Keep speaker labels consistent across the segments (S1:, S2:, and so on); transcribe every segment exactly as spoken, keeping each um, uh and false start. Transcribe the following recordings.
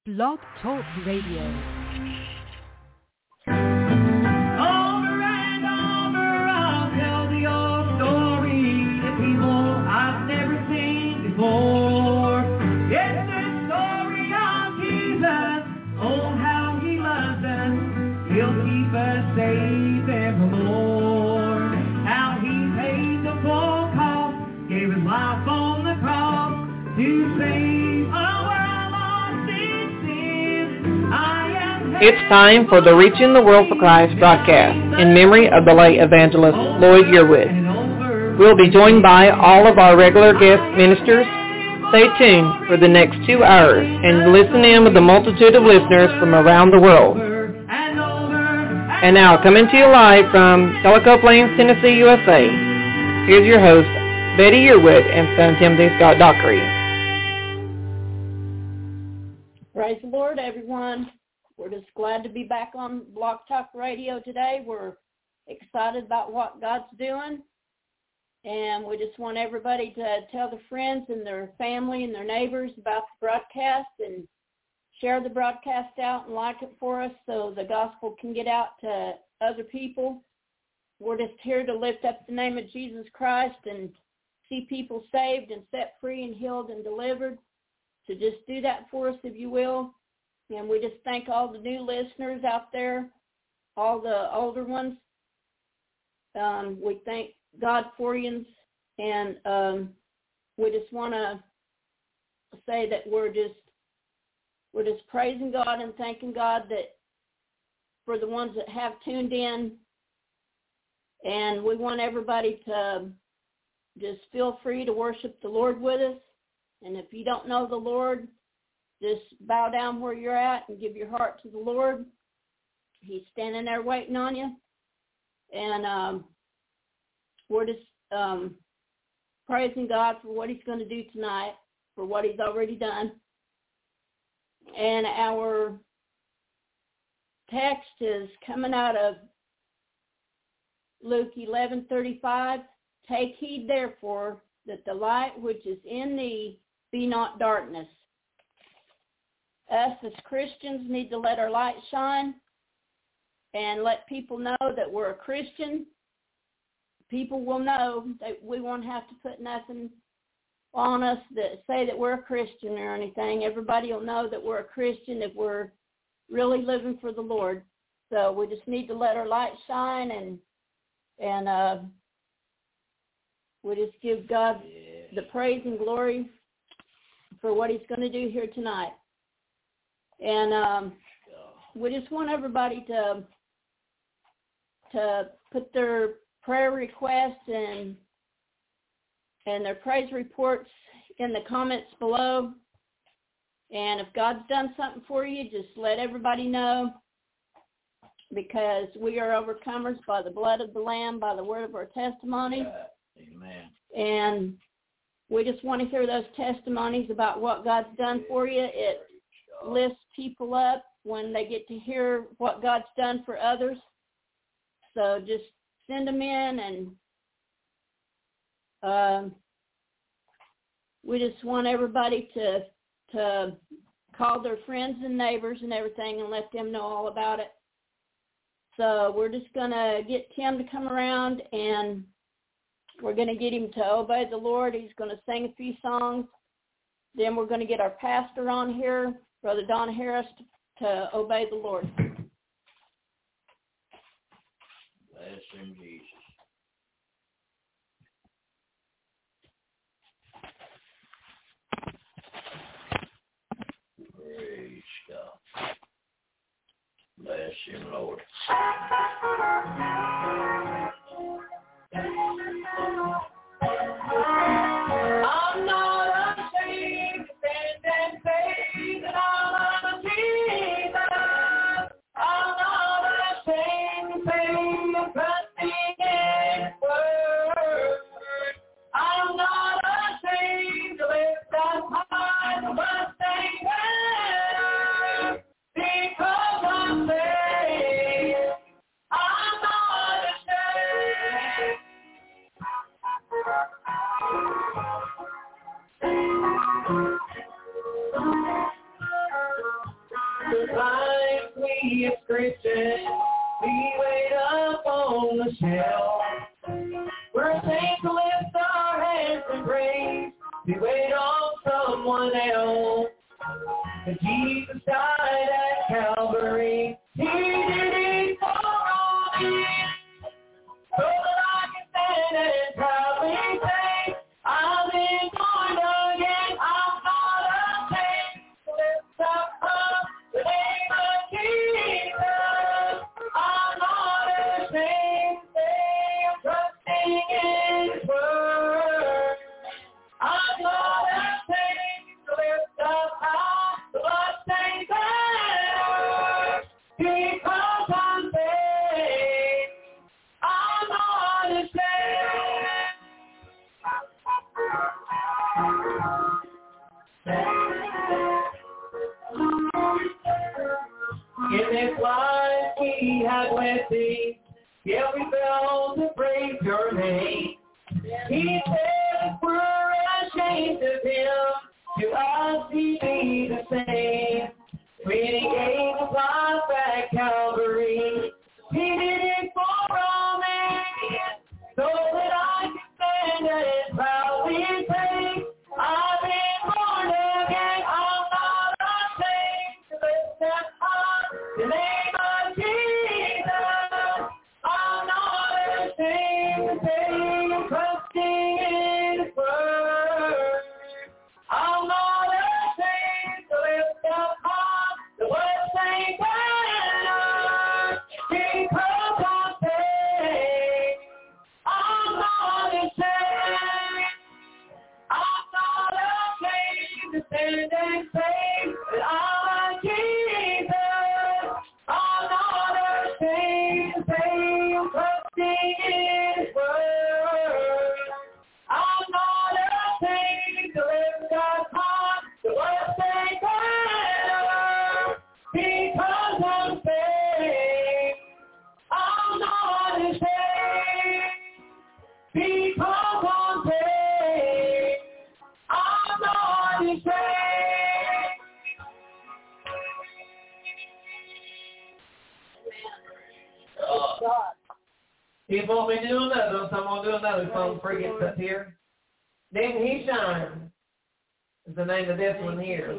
S1: Blog Talk Radio.
S2: It's time for the Reaching the World for Christ broadcast in memory of the late evangelist Lloyd Yearwood. We'll be joined by all of our regular guest ministers. Stay tuned for the next two hours and listen in with a multitude of listeners from around the world. And now, coming to you live from Tellico Plains, Tennessee, U S A, here's your host, Betty Yearwood and son Timothy Scott Dockery.
S3: Praise the Lord, everyone. We're just glad to be back on Blog Talk Radio today. We're excited about what God's doing. And we just want everybody to tell their friends and their family and their neighbors about the broadcast and share the broadcast out and like it for us so the gospel can get out to other people. We're just here to lift up the name of Jesus Christ and see people saved and set free and healed and delivered. So just do that for us, if you will. And we just thank all the new listeners out there, all the older ones. Um, we thank God for you, and um, we just want to say that we're just we're just praising God and thanking God that for the ones that have tuned in, and we want everybody to just feel free to worship the Lord with us. And if you don't know the Lord, just bow down where you're at and give your heart to the Lord. He's standing there waiting on you. And um, we're just um, praising God for what he's going to do tonight, for what he's already done. And our text is coming out of Luke eleven thirty-five. Take heed, therefore, that the light which is in thee be not darkness. Us as Christians need to let our light shine and let people know that we're a Christian. People will know that we won't have to put nothing on us that say that we're a Christian or anything. Everybody will know that we're a Christian if we're really living for the Lord. So we just need to let our light shine and and uh, we just give God the praise and glory for what he's going to do here tonight. And um, we just want everybody to to put their prayer requests and and their praise reports in the comments below. And if God's done something for you, just let everybody know, because we are overcomers by the blood of the Lamb, by the word of our testimony.
S4: Amen.
S3: And we just want to hear those testimonies about what God's done for you. It lifts people up when they get to hear what God's done for others. So just send them in, and um, we just want everybody to to call their friends and neighbors and everything and let them know all about it. So we're just going to get Tim to come around, and we're going to get him to obey the Lord. He's going to sing a few songs. Then we're going to get our pastor on here, Brother Don Harris, to, to obey the Lord.
S4: Bless him, Jesus. Praise God. Bless him, Lord. I'm not ashamed to stand and say that I love Jesus. I'm not ashamed to sing the trusting in His word. I'm not ashamed to lift up high the Mustang banner, because I'm saved. I'm not ashamed. Sometimes we as Christians, we wait up on the shelf. We're saints to lift our hands and praise. We wait on someone else. But Jesus died at Calvary. He did it for all men, so that I can stand and proudly say, I've been born again. I'm not ashamed to lift up the name of Jesus. I'm not ashamed to say I'm trusting in His word. I'm not ashamed to lift up high the bloodstained banner, because I'm saved. I'm not ashamed. In this life we have with Thee, yeah, we fell to praise Your name. He said if we're ashamed of Him, to us He be the same. When He gave His life at Calvary, He did it for all men, so that I can stand and proudly say, I've been born again. I'm not ashamed to lift up high the name of Jesus. I'm not ashamed to say I'm trusting in His word. I'm not ashamed to lift up high the bloodstained banner, because I'm saved. I'm not ashamed. I'm not ashamed to stand and say that I like Jesus. I'm not ashamed to say I'm trusting in His word. I'm not ashamed to lift up high the bloodstained banner, because I'm saved. I'm not ashamed, because I'm saved. I'm not ashamed. He want me to do another, so I'm going to do another song before he gets up here. Then He Shines is the name of this one here.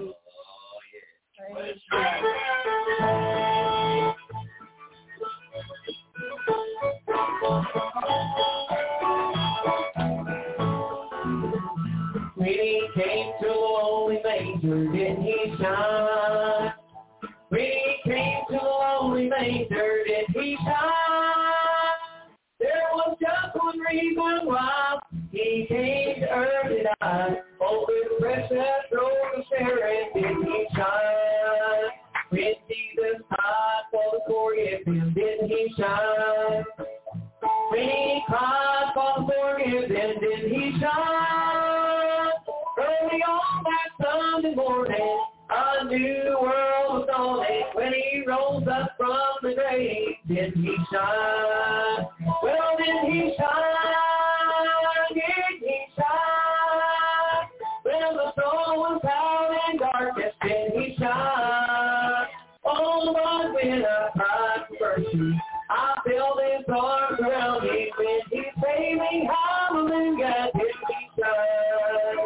S4: When He came to a lonely manger, didn't He shine? When He came to a lonely manger, didn't He shine? There was just one reason why He came to earth and I. Oh, with precious rose of Sharon, didn't He shine? When Jesus died for the forgive Him, didn't He shine? When He cried for the forgive Him, didn't He shine? Early on that Sunday morning, a new world was dawning. When He rose up from the grave, didn't He shine? Well, didn't He shine? Didn't He shine? When the soul was out in darkness, didn't He shine? Oh, but when I cried for mercy, I felt His arms around me. When He saved me, hallelujah, didn't He shine?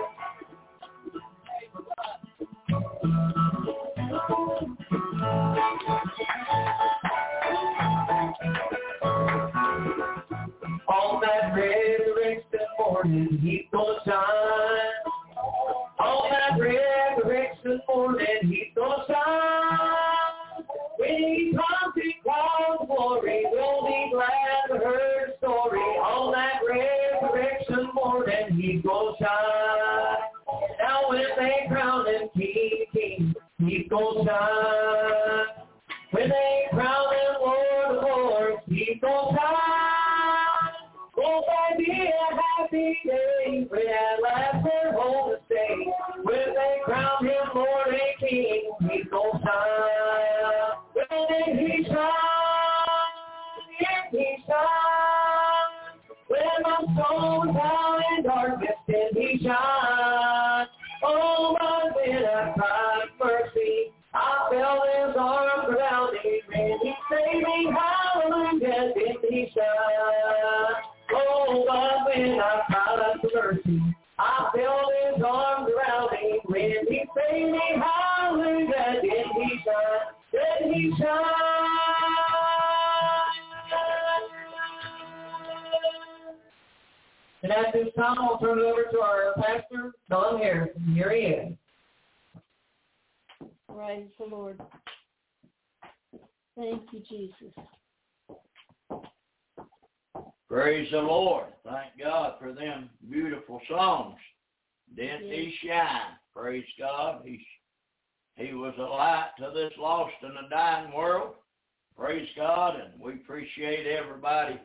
S4: On that resurrection morning, He's gonna shine. On that resurrection morning, He's gonna shine. When He comes in clouds glory, we'll be glad to hear His story. On that resurrection morning, He's gonna shine. Now when they crown Him King, King, He's gonna shine. When they crown Him Lord of Lords, He's gonna shine. Won't that be a happy day when at last we're home to stay? When they crown Him Lord and King, He's gonna shine. When did He shine? Did He shine? When my soul was out in darkness, did He shine? Oh, but when I cried mercy, I felt His his arms around me. When he saved me, hallelujah, did he shine. Oh, but when I cried for mercy, I felt his arms around me. When he saved me, hallelujah, did he shine, did he shine. And at this time, I'll turn it over to our pastor, Don Harrison. Here he is.
S3: Praise the Lord. Thank you, Jesus.
S1: Praise the Lord. Thank God for them beautiful songs. Didn't yes. he shine? Praise God. He, he was a light to this lost and a dying world. Praise God. And we appreciate everybody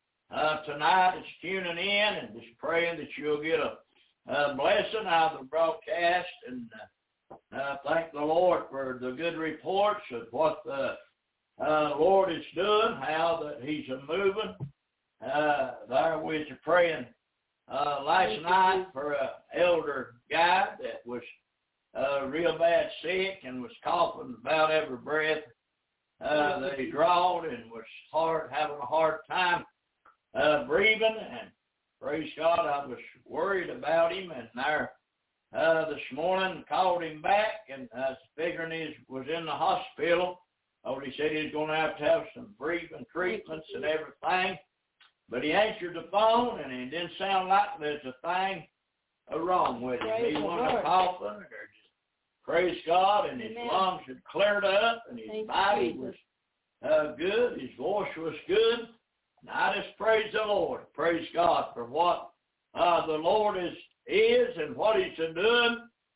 S1: uh, tonight that's tuning in and just praying that you'll get a, a blessing out of the broadcast. And uh, uh, thank the Lord for the good reports of what the uh, Lord is doing, how that he's a moving. Uh, there we were praying uh, last night for an elder guy that was uh, real bad sick and was coughing about every breath uh, that he drawed and was hard, having a hard time uh, breathing. And praise God, I was worried about him, and there uh, this morning called him back, and I was figuring he was in the hospital. Oh, he said he was going to have to have some breathing treatments and everything. But he answered the phone, and it didn't sound like there's a thing wrong with him.
S3: Praise
S1: he wasn't coughing, or just praise God, and his Amen. lungs had cleared up, and his Thank body was uh, good. His voice was good. And I just praise the Lord. Praise God for what uh, the Lord is, is and what he's doing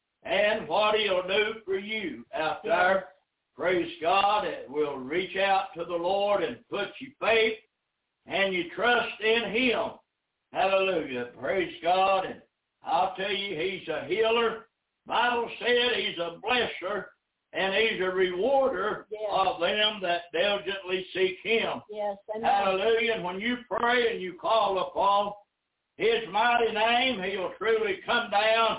S1: and what he'll do for you out there. Praise God. It will reach out to the Lord and put you faith. And you trust in him. Hallelujah. Praise God. And I'll tell you, he's a healer. Bible said he's a blesser, and he's a rewarder yes. of them that diligently seek him.
S3: Yes,
S1: hallelujah. And when you pray and you call upon his mighty name, he'll truly come down,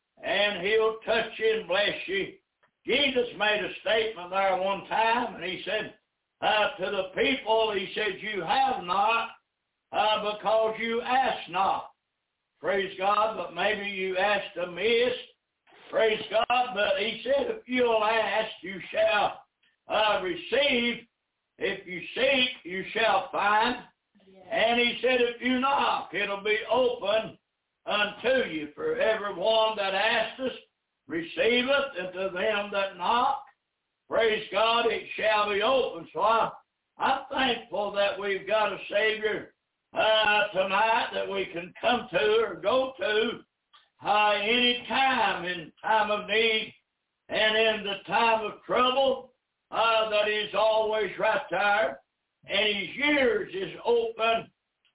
S1: and he'll touch you and bless you. Jesus made a statement there one time, and he said, Uh, to the people, he said, you have not uh, because you ask not. Praise God, but maybe you asked amiss. Praise God, but he said, if you'll ask, you shall uh, receive. If you seek, you shall find. Yeah. And he said, if you knock, it'll be open unto you. For everyone that asketh, receiveth, and to them that knock, praise God, it shall be open. So I, I'm thankful that we've got a Savior uh, tonight that we can come to or go to uh, any time in time of need and in the time of trouble, uh, that he's always right there. And his ears is open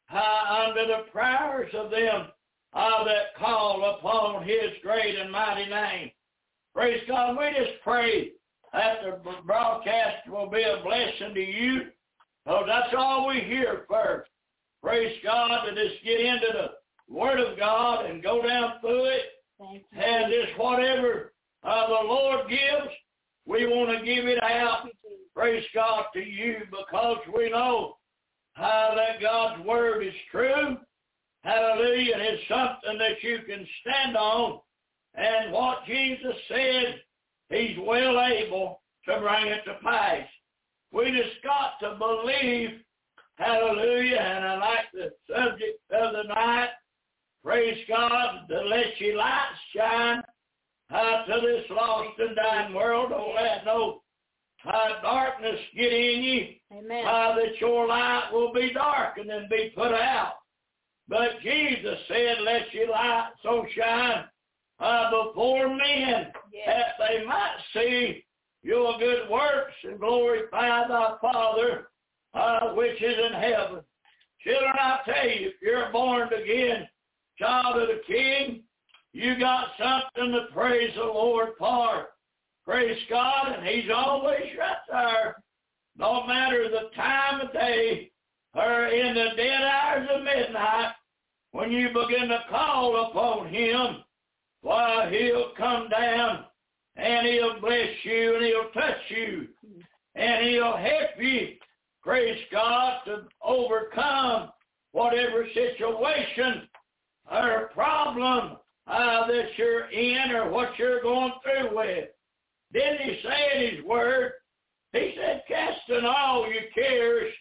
S1: uh, under the prayers of them uh, that call upon his great and mighty name. Praise God. We just pray that the broadcast will be a blessing to you. So that's all we hear first. Praise God, to just get into the Word of God and go down through it.
S3: Thank you.
S1: And just whatever uh, the Lord gives, we want to give it out. Praise God to you, because we know uh, that God's Word is true. Hallelujah. And it's something that you can stand on. And what Jesus said, he's well able to bring it to pass. We just got to believe, hallelujah, and I like the subject of the night, praise God, to let your light shine uh, to this lost and dying world. Don't let no uh, darkness get in you.
S3: Amen.
S1: Uh, that your light will be darkened and be put out. But Jesus said, let your light so shine Uh, before men, yes. that they might see your good works and glorify thy Father, uh, which is in heaven. Children, I tell you, if you're born again, child of the King, you got something to praise the Lord for. Praise God, and he's always right there. No matter the time of day or in the dead hours of midnight, when you begin to call upon him, why, he'll come down and he'll bless you and he'll touch you and He'll help you, praise God, to overcome whatever situation or problem uh, that you're in or what you're going through with. Didn't He say in His Word, He said, casting all your cares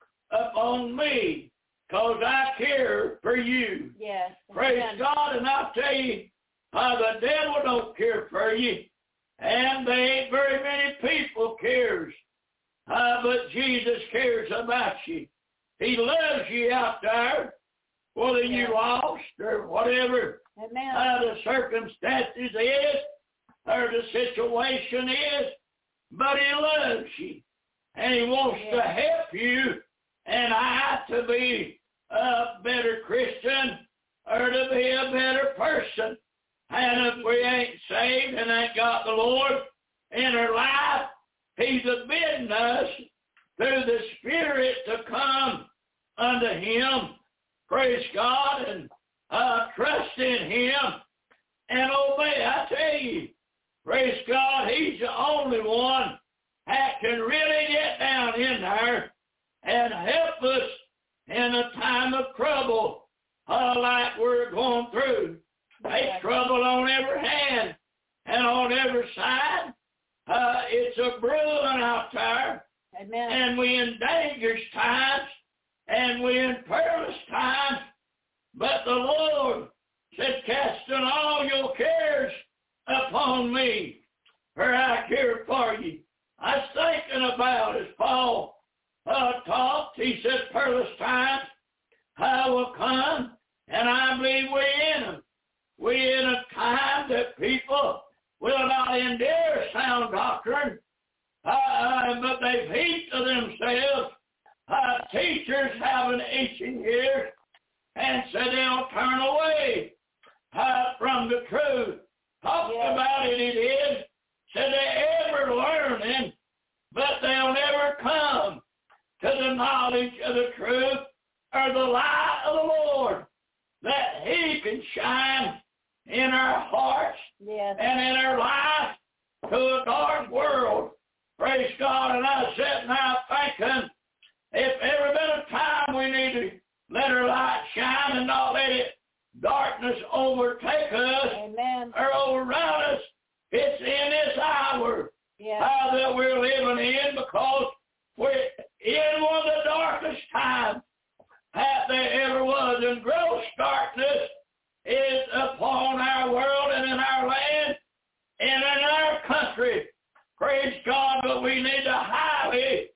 S1: upon me, because I care for you.
S3: Yes.
S1: Praise
S3: Amen.
S1: God, and I'll tell you, uh, the devil don't care for you, and there ain't very many people cares, uh, but Jesus cares about you. He loves you out there, whether you lost or whatever
S3: Amen.
S1: uh, the circumstances is or the situation is, but He loves you, and He wants
S3: yes.
S1: to help you and I to be a better Christian or to be a better person. And if we ain't saved and ain't got the Lord in our life, He's bidding us through the Spirit to come unto Him, praise God, and uh, trust in Him and obey. I tell you, praise God, He's the only one that can really get down in there and help us in a time of trouble uh, like we're going through. There's trouble on every hand and on every side. Uh, it's a brewing out there.
S3: Amen.
S1: And we in dangerous times, and we in perilous times. But the Lord said, casting all your cares upon me, for I care for you. I was thinking about, as Paul uh, talked, he said, perilous times I will come, and I believe we're in them. We're in a time that people will not endure sound doctrine, uh, but they've heaped to themselves uh, teachers having itching ears, and said they'll turn away uh, from the truth. Talked
S3: yes.
S1: about it, it is. Said they're ever learning, but they'll never come to the knowledge of the truth or the light of the Lord, that He can shine in our hearts
S3: yes.
S1: and in our life to a dark world. Praise God. And I sat now thinking, if ever been a time we need to let our light shine and not let it darkness overtake us
S3: Amen.
S1: or overrun us, it's in this hour
S3: yes.
S1: uh, that we're living in, because we're in one of the darkest times that there ever was, and gross darkness is upon our world and in our land and in our country. Praise God, but we need to highly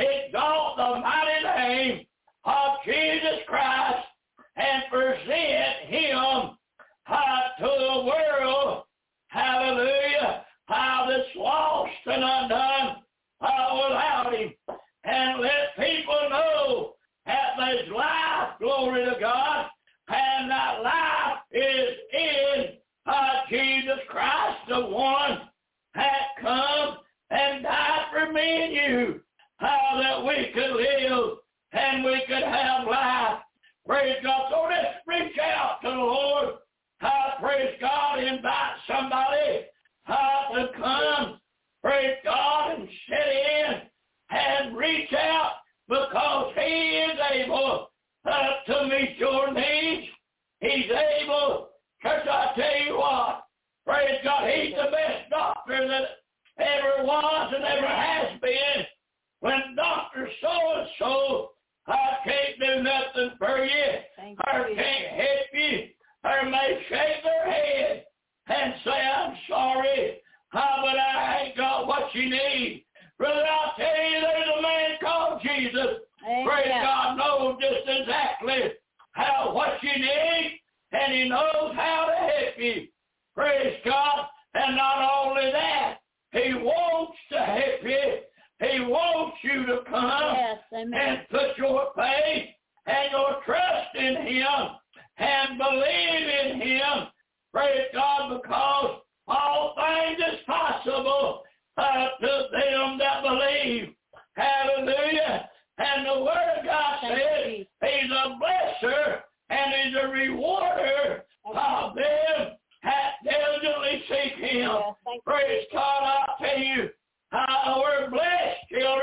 S1: exalt the mighty name of Jesus Christ and present Him uh, to the world. Hallelujah. How that's lost and undone uh, without Him. And let people know that there's life, glory to God, and that life is in uh, Jesus Christ, the one that come and died for me and you, how that we could live and we could have life. Praise God. So let's reach out to the Lord. Uh, praise God. Invite somebody uh, to come. Praise God, and sit in and reach out, because He is able uh, to meet your needs. He's able. Church, I tell you what, praise God, He's the best doctor that ever was and ever has been. When Doctor so-and-so I can't do nothing for you,
S3: Thank
S1: or
S3: you.
S1: can't help you, or may shake their head and say, I'm sorry, uh, but I ain't got what you need. Brother, I'll tell you, there's a man called Jesus.
S3: Amen.
S1: Praise God, knows just exactly how what you need, and He knows how to help you. Praise God. And not only that, He wants to help you. He wants you to come
S3: yes. Amen.
S1: and put your faith and your trust in Him and believe in Him. Praise God, because all things is possible uh, to them that believe. Hallelujah. And the Word of God
S3: Thank
S1: says
S3: you.
S1: He's a blesser and He's a rewarder of them that diligently seek Him.
S3: Yes. Thank
S1: Praise God, I'll tell you, uh, we're blessed children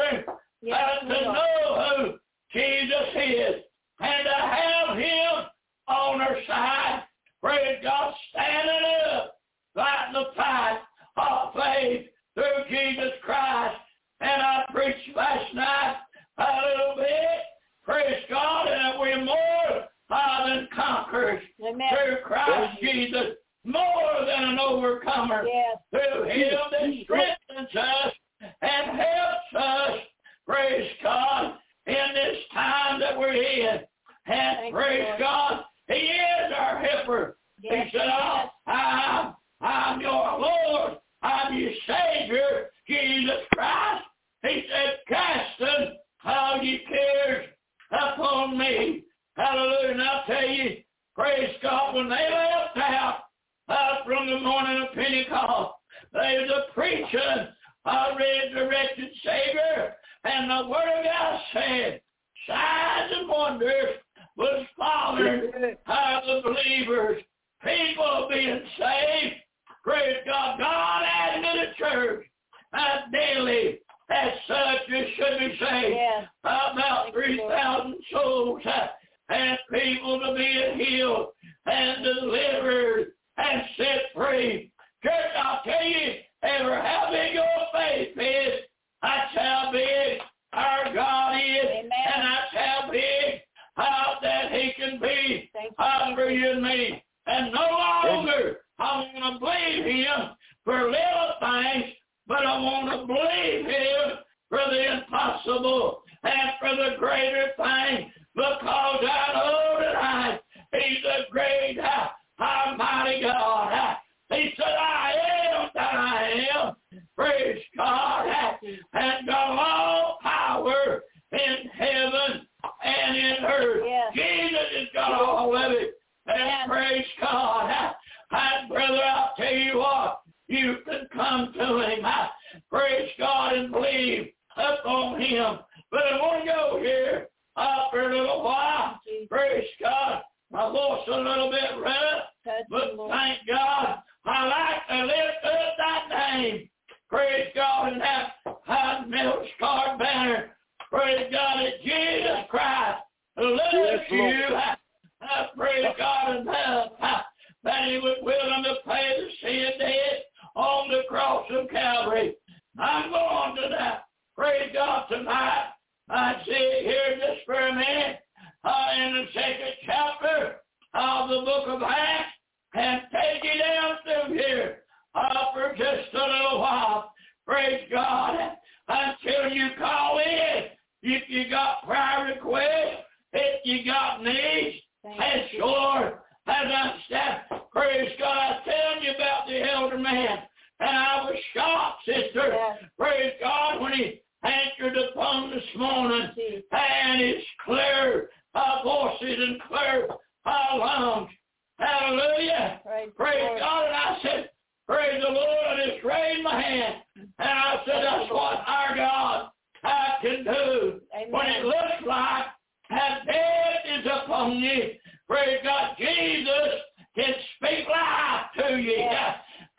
S1: to know who Jesus is and to have him on our side. Praise God, standing up, fighting the fight of faith through Jesus Christ. And I preached last night a little bit, praise God, and we're more than conquerors
S3: Amen.
S1: through Christ Jesus, more than an overcomer
S3: Yes.
S1: through him that strengthens us and helps us, praise God, in this time that we're in. And
S3: Thank
S1: praise
S3: you,
S1: God, he is our helper.
S3: Yes.
S1: He said, oh, I'm, I'm your Lord, I'm your Savior, Jesus Christ. He said, casting all your cares upon me. Hallelujah. And I'll tell you, praise God, when they left out uh, from the morning of Pentecost, they was a preaching a resurrected Savior. And the Word of God said, signs and wonders was following uh, the believers. People being saved. Praise God. God added to the church uh, daily as such as should be saved.
S3: Yes.
S1: About three thousand souls uh, and people to be healed and delivered and set free. Church, I'll tell you, ever how big your faith is, that's how big our God is.
S3: Amen.
S1: And that's how big uh, that he can be uh, for you and me. And no longer I want to believe him for little things, but I want to believe him for the impossible and for the greater thing, because I know tonight he's a great, uh, almighty God. Uh, he said, I am that I am. Praise God. Uh, and got all power in heaven and in earth.
S3: Yes.
S1: Jesus has got all of it. And
S3: Yes.
S1: praise God. Uh, and brother, I'll tell you what, you can come to him. Uh, praise God and believe upon him. But I want to go here uh, for a little while. Praise God. My voice a little bit rough, but thank God I like to lift up that name. Praise God, and that high middle star banner. Praise God that Jesus Christ loves
S5: Yes,
S1: you. I, I praise God and love that he was willing to pay the sin debt on the cross of Calvary. I'm going to that. Praise God tonight. I see here just for a minute uh, in the second chapter of the book of Acts and take you down through here uh, for just a little while. Praise God. Until you call in. If you got prayer requests, if you got needs, as sure as I said, praise God, I telling you about the elder man. And I was shocked, sister.
S3: Yes.
S1: Praise God, when he answered the phone this morning, and his clear uh, voices and clear uh, lungs. Hallelujah.
S3: Praise,
S1: praise God. And I said, praise the Lord. I just raised my hand. And I said, that's what our God I can do.
S3: Amen.
S1: When it looks like that death is upon you, praise God, Jesus can speak life to you.
S3: Yes.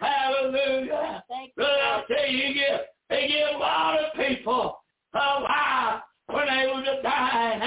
S1: Hallelujah.
S3: Thank
S1: But I'll tell you, you get, they give a lot of people a life when they was dying.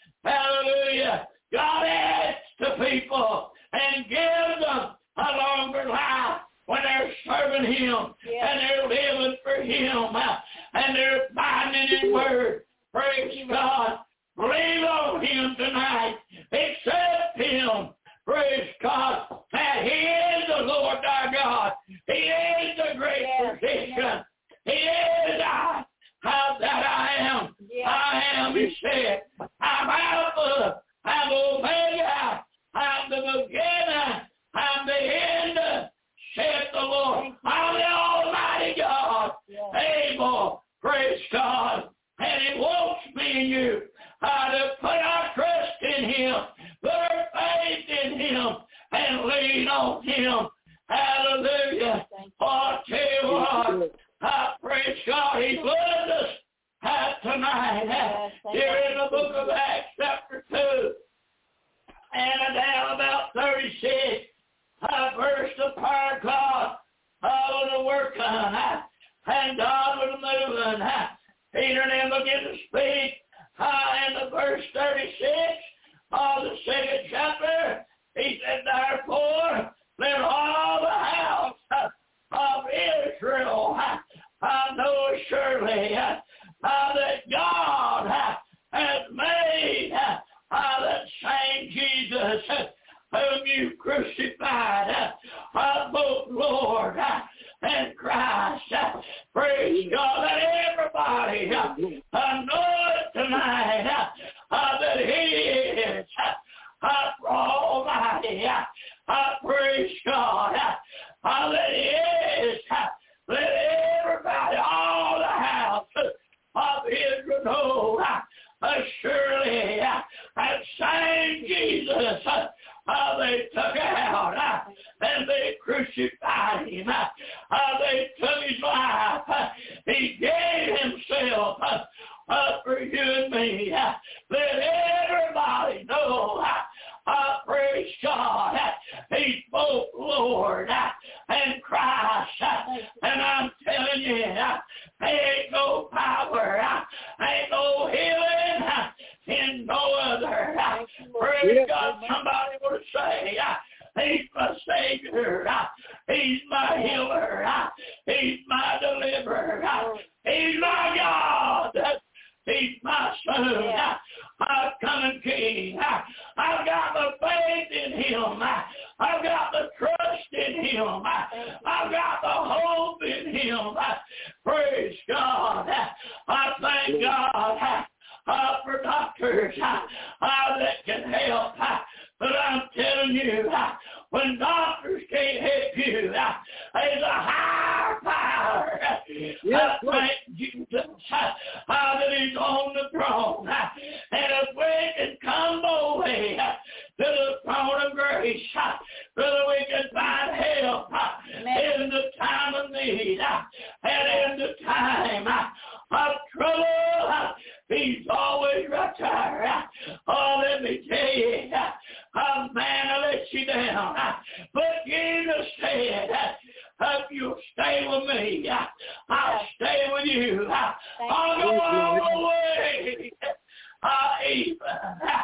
S1: Hallelujah. God adds to people and gives them a longer life when they're serving him.
S3: Yes.
S1: And they're living for him. And they're abiding in his word. Praise God. Believe on him tonight. Accept him. Praise God. That he is the Lord our God. He is the great
S3: Yes.
S1: physician. He is I. How that I am.
S3: Yes.
S1: I am, he said. I'm Alpha. I'm Omega. I'm the beginning. I'm the end. Said the Lord. I'm the Almighty God.
S3: Yes.
S1: Able. Praise God. And he wants me and you uh, to put our trust in him, put our faith in him, and lean on him. Hallelujah. Oh, I tell you what, I praise God. He loves us uh, tonight.
S3: Yes,
S1: Here in the book of Acts chapter two, and down about thirty-six, uh, verse the power of God uh, was working, uh, and God was moving. Uh, Peter then began to speak uh, in the verse thirty-six of the second chapter. He said, therefore, let all the house of Israel uh, know surely uh, uh, that God uh, has made uh, uh, that same Jesus uh, whom you crucified, uh, uh, both Lord uh, and Christ. Uh, praise God, that everybody uh, uh, knows tonight uh, uh, that He is uh, uh, Almighty. Uh, uh, praise God, uh, uh, that He is. Uh, let everybody, all the house of Israel know uh, uh, surely uh, that same Jesus uh, uh, they took out uh, and they crucified him. Uh, uh, they took his life. Uh, he gave himself uh, uh, for you and me. Uh, let everybody know, uh, uh, praise God, uh, he's both Lord uh, and Christ. Uh, and I'm telling you, uh, ain't no power, uh, ain't no healing uh, in no other. Uh, praise God, somebody would say, uh, he's my Savior, uh, he's my healer, uh, he's my deliverer, uh, he's my God, uh, he's my son, uh, my coming King. Uh, I've got the faith in him. Uh, I've got the trust in him. Uh, I've got the hope in him. Uh, praise God. Uh, I thank God uh, uh, for doctors uh, uh, that can help. Uh, but I'm telling you, uh, when doctors can't help you, uh, there's a higher power. Uh,
S5: yes,
S1: I thank Jesus uh, uh, that he's on the throne. Uh, and if we can come boldly uh, to the throne of grace, uh, so we can find help uh, in the time of need uh, and in the time uh, of trouble, uh, he's always right there. Uh, oh, let me tell you, uh, a man will let you down. Uh, but Jesus said, uh, if you'll stay with me, uh, I'll stay with you. Uh, I'll go all the way, uh, even uh,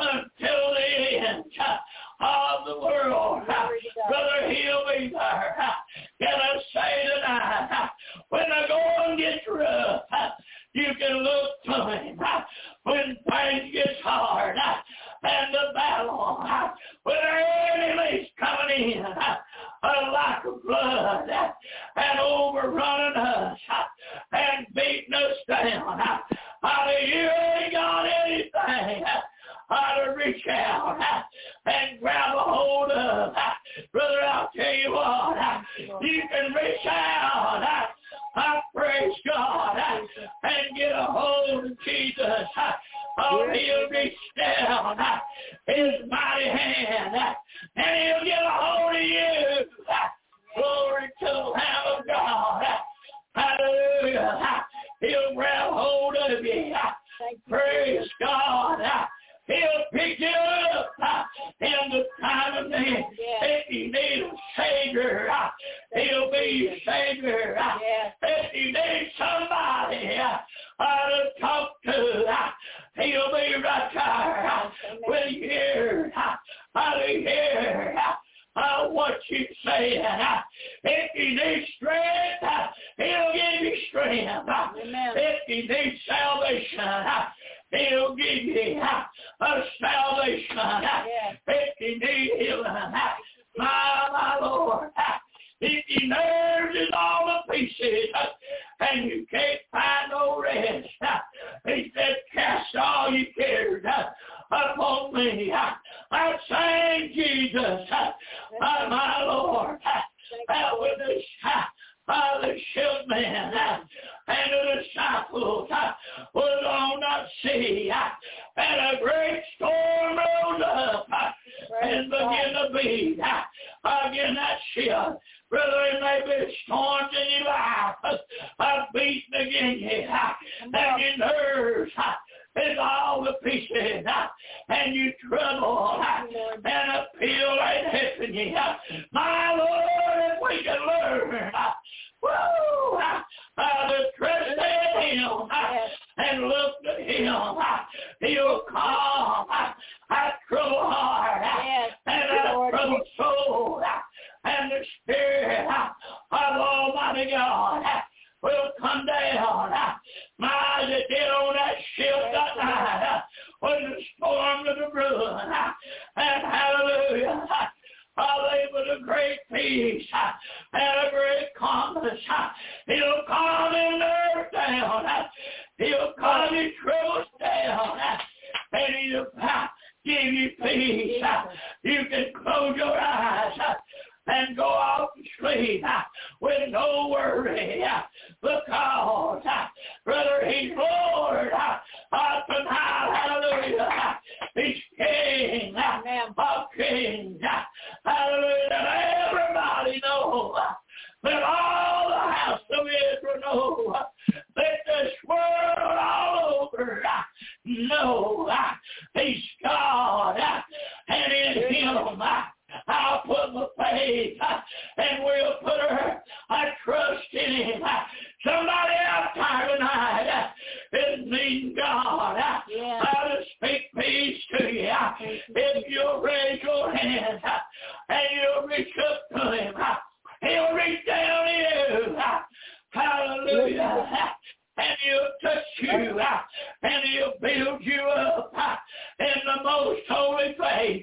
S1: until the end uh, of the world. Uh, brother, he'll be there. Uh, can I say tonight, uh, when the going gets rough, uh, you can look to him. Uh, when things get hard uh, and the battle, uh, when our enemy's coming in uh, uh, like a flood uh, and overrunning us uh, and beating us down, uh, uh, you ain't got anything uh, uh, to reach out uh, and grab a hold of. Uh, brother, I'll tell you what, uh, you can reach out. Uh, I praise God uh, and get a hold of Jesus. Uh, oh, he'll reach down uh, his mighty hand uh, and he'll get a hold of you. Uh, glory to the Lamb of God. Uh, hallelujah. Uh, he'll grab hold of you. Uh, praise God. Uh, he'll pick you up uh, in the time of need. If you need a Savior, uh, he'll be your Savior. Uh, if you need somebody uh, uh, to talk to, uh, he'll be right there uh, with you here. Uh, uh, hear uh, uh, what you say. Uh, if you need strength, uh, he'll give you strength. Uh, if you need salvation, uh, he'll give you uh, a salvation. Uh, if you need healing, uh, my, my Lord, uh, if your nerves is all to pieces uh, and you can't find no rest, uh, he said, cast all your cares uh, upon me. Uh, that same Jesus, uh, uh, my Lord, uh, uh, with the, uh, uh, the shipmen uh, and the disciples uh, was on that sea, uh, and a great storm rose up uh, and began to beat uh, against that ship. Brother, it may be storms in your life, uh, beating against you, uh, and your nerves uh, is all to pieces, uh, and you trouble, uh, and a pill ain't helping you. Uh, my Lord, if we can learn, uh, woo, uh, uh, to trust in him, uh, and looked at him, he'll calm our troubled heart
S3: Yes,
S1: and our troubled soul, and the Spirit of Almighty God will come down. My, as it did on that ship that night when the storm of the brewing, and hallelujah, I live with a great peace and a great calmness. He'll calm his nerves down. He'll calm his troubles down. And he'll give you peace. You can close your eyes and go off to sleep with no worry. Because, brother, he's Lord of tonight. Hallelujah. He's King of kings. Hallelujah. And everybody knows that all the house of Israel knows that this world all over knows he's God. And in him I'll put my faith and we'll put our, our trust in him. Somebody out there tonight is needing God.
S3: Yeah.
S1: I'll speak peace to you. If you'll raise your hands and you'll reach up to him, he'll reach down to you. Hallelujah. And he'll touch you, and he'll build you up in the most holy faith.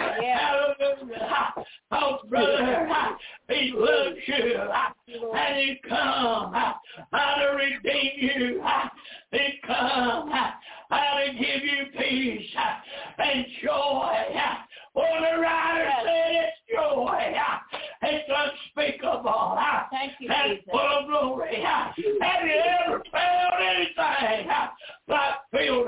S1: Hallelujah. Oh, brother, he loves you, and he come to redeem you. He come to give you peace and joy. When the writer said it's joy, it's unspeakable.
S3: Thank you,
S1: and
S3: Jesus.
S1: full of glory. Have you ever felt anything like feeling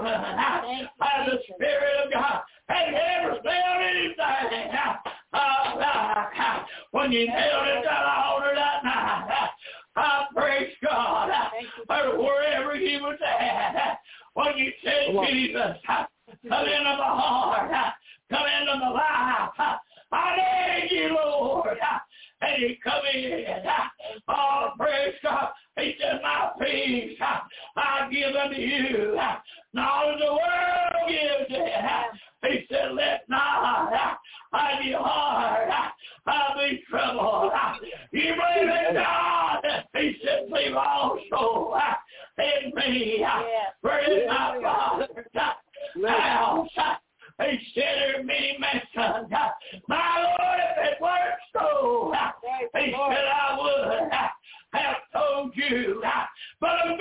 S1: by the Spirit of God? Have you ever felt anything uh, like when you knelt at that altar that night? I praise God. Or wherever you was at, when you said, Jesus, come into my heart, come into my life. I need you, Lord. And he come in. Oh, praise God. He said, my peace I give unto you. Not as the world gives it. He said, let not I your heart I be troubled. You believe in God. He said, believe also in me. For in my Father's house. He said there are many mansions. My Lord, if it weren't so, he said I would have told you. But I'm going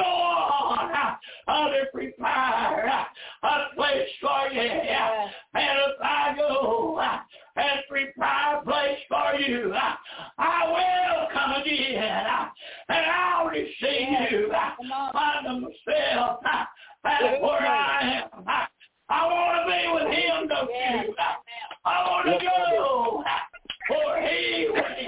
S1: on to prepare a place for you. And if I go and prepare a place for you, I will come again and I'll receive you unto myself. That's where I am. I want to be with him, don't you? I want to go where he went.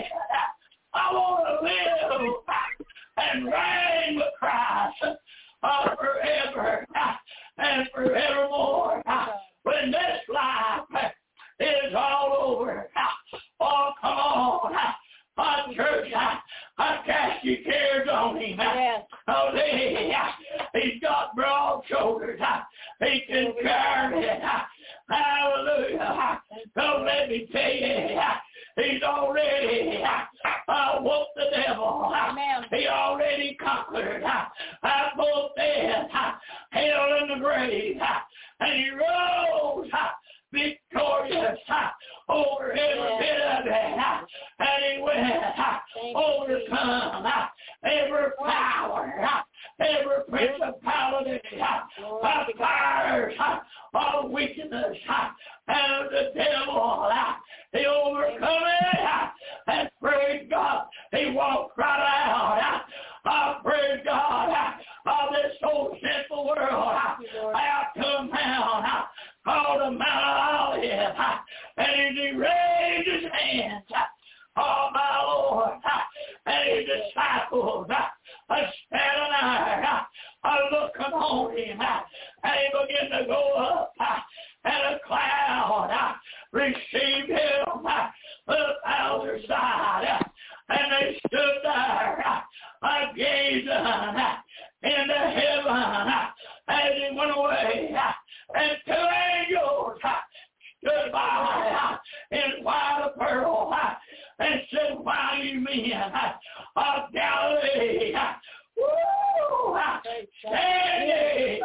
S1: I want to live and reign with Christ uh, forever and forevermore. When this life is all over, oh, come on. Oh, church, I, I cast your cares on him.
S3: Yes.
S1: Oh, he, he's got broad shoulders. He can carry it. Hallelujah. Don't let me tell you, he's already uh, whooped the devil.
S3: Amen.
S1: He already conquered uh, both death, hell, and the grave. And he rose victorious over every bit of it. And he went overcome every power, every principality, of powers of weakness and of the devil. He overcome it, and praise God, he walked right out. I praise God of this whole sinful world out to a mountain called the Mount of Olives, and he raised his hands, oh my Lord, and his disciples are standing there, are looking on him, and he began to go up, and a cloud received him to the other side, and they stood there, gazing into heaven, as he went away, and two angels stood by in white apparel and said, why you men of Galilee, woo, standing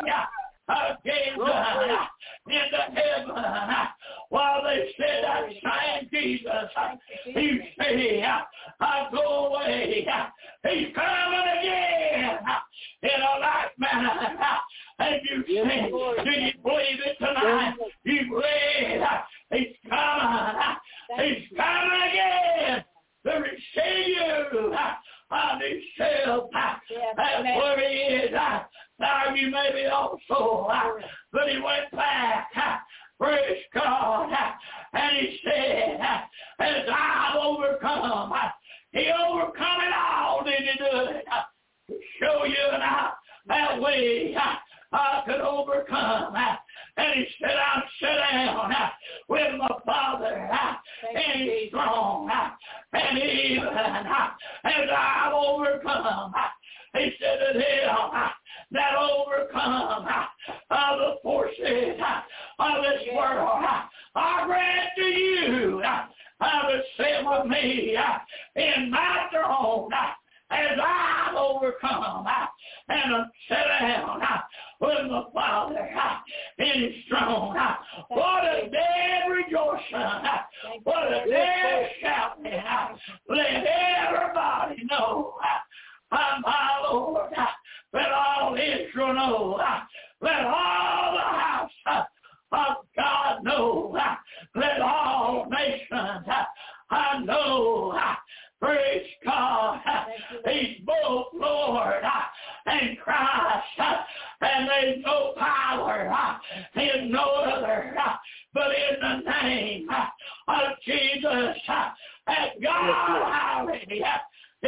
S1: gazing into heaven, while they said that same Jesus, you see, I go away, he's coming again in a like manner. And you say, do you believe it tonight? You believe he's coming, he's coming again to receive you on himself. That's where he is. Now you may be also, but he went back, praise God, and he said, as I've overcome, he overcome it all, did he do it? To show you now that way I could overcome. And he said, I'm sit down with my Father, and he's strong, and even as I've overcome, he said to them that overcome uh, the forces of this world, I grant to you uh, to sit with me uh, in my throne uh, as I've overcome uh, and uh, sit down uh, with my Father uh, in his throne. Uh, what a day rejoicing, uh, what a day shouting. Uh, let everybody know uh, I'm my Lord. Uh, let all Israel know. Uh, let all the house uh, of God know. Uh, let all nations uh, I know. Uh, praise God. Uh, he's both Lord uh, and Christ. Uh, and there's no power uh, in no other uh, but in the name uh, of Jesus. Uh, and God already uh,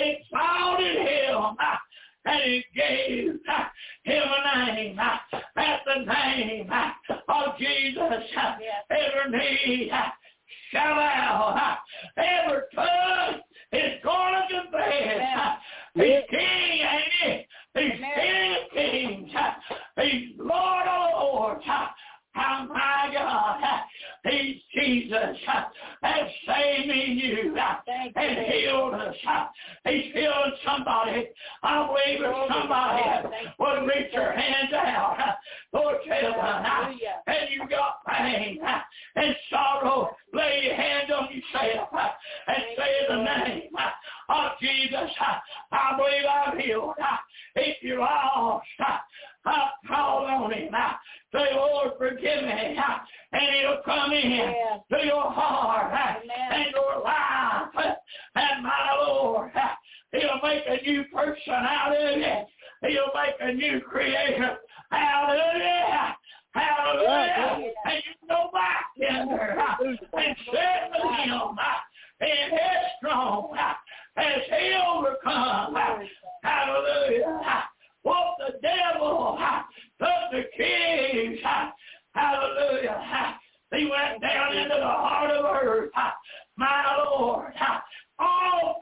S1: exalted him. Uh, And he gave uh, him a name. Uh, at the name uh, of Jesus, uh, every knee uh, shall bow. Uh, every tongue is going to confess. Uh, he's King, ain't he? He's King of kings. Uh, he's Lord of lords. Uh, oh, my God. Uh, he's Jesus. Uh, has saved me and you uh, and healed us. Uh, he's healing somebody. I believe if somebody uh, would reach their hands out uh, towards heaven uh, and you got pain uh, and sorrow, lay your hands on yourself uh, and say the name uh, of Jesus. Uh, I believe I'm healed. Uh, if you're lost, uh, I call on him. Uh, say, Lord, forgive me. Uh, and he'll come in yeah. to your heart uh, and your life. Uh, and my Lord, uh, he'll make a new person out of it. He'll make a new creation out of it. Hallelujah. Yeah. And you go back in there uh, and sit with him uh, in his throne uh, as he overcome. Uh, hallelujah. Uh, what the devil uh, took the keys. Uh, hallelujah. Uh, he went down into the heart of earth. Uh, my Lord. Uh, all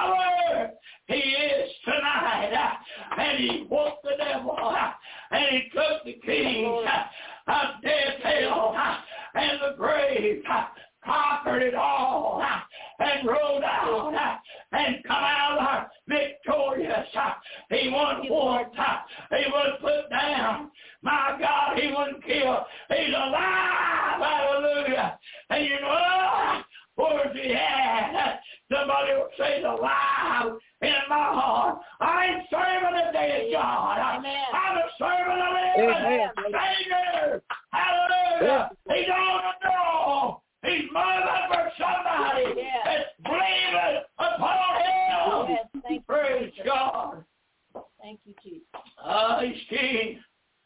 S1: power he is tonight. Uh, and he whooped the devil. Uh, and he took the keys uh, of death, hell, uh, and the grave. Uh, conquered it all uh, and rode out uh, and come out uh, victorious. Uh, he wouldn't want, uh, he wouldn't put down. My God, he wouldn't kill. He's alive. Hallelujah. And you know, uh, where's he at? Somebody will say, alive in my heart. I ain't serving a dead God. Amen. I'm a servant of the Savior. Hallelujah. Yeah. He's on the throne. He's mother for somebody yes. that's believing upon him. Yes, thank Praise you, God.
S3: Thank you, Jesus.
S1: Ah, uh, he's King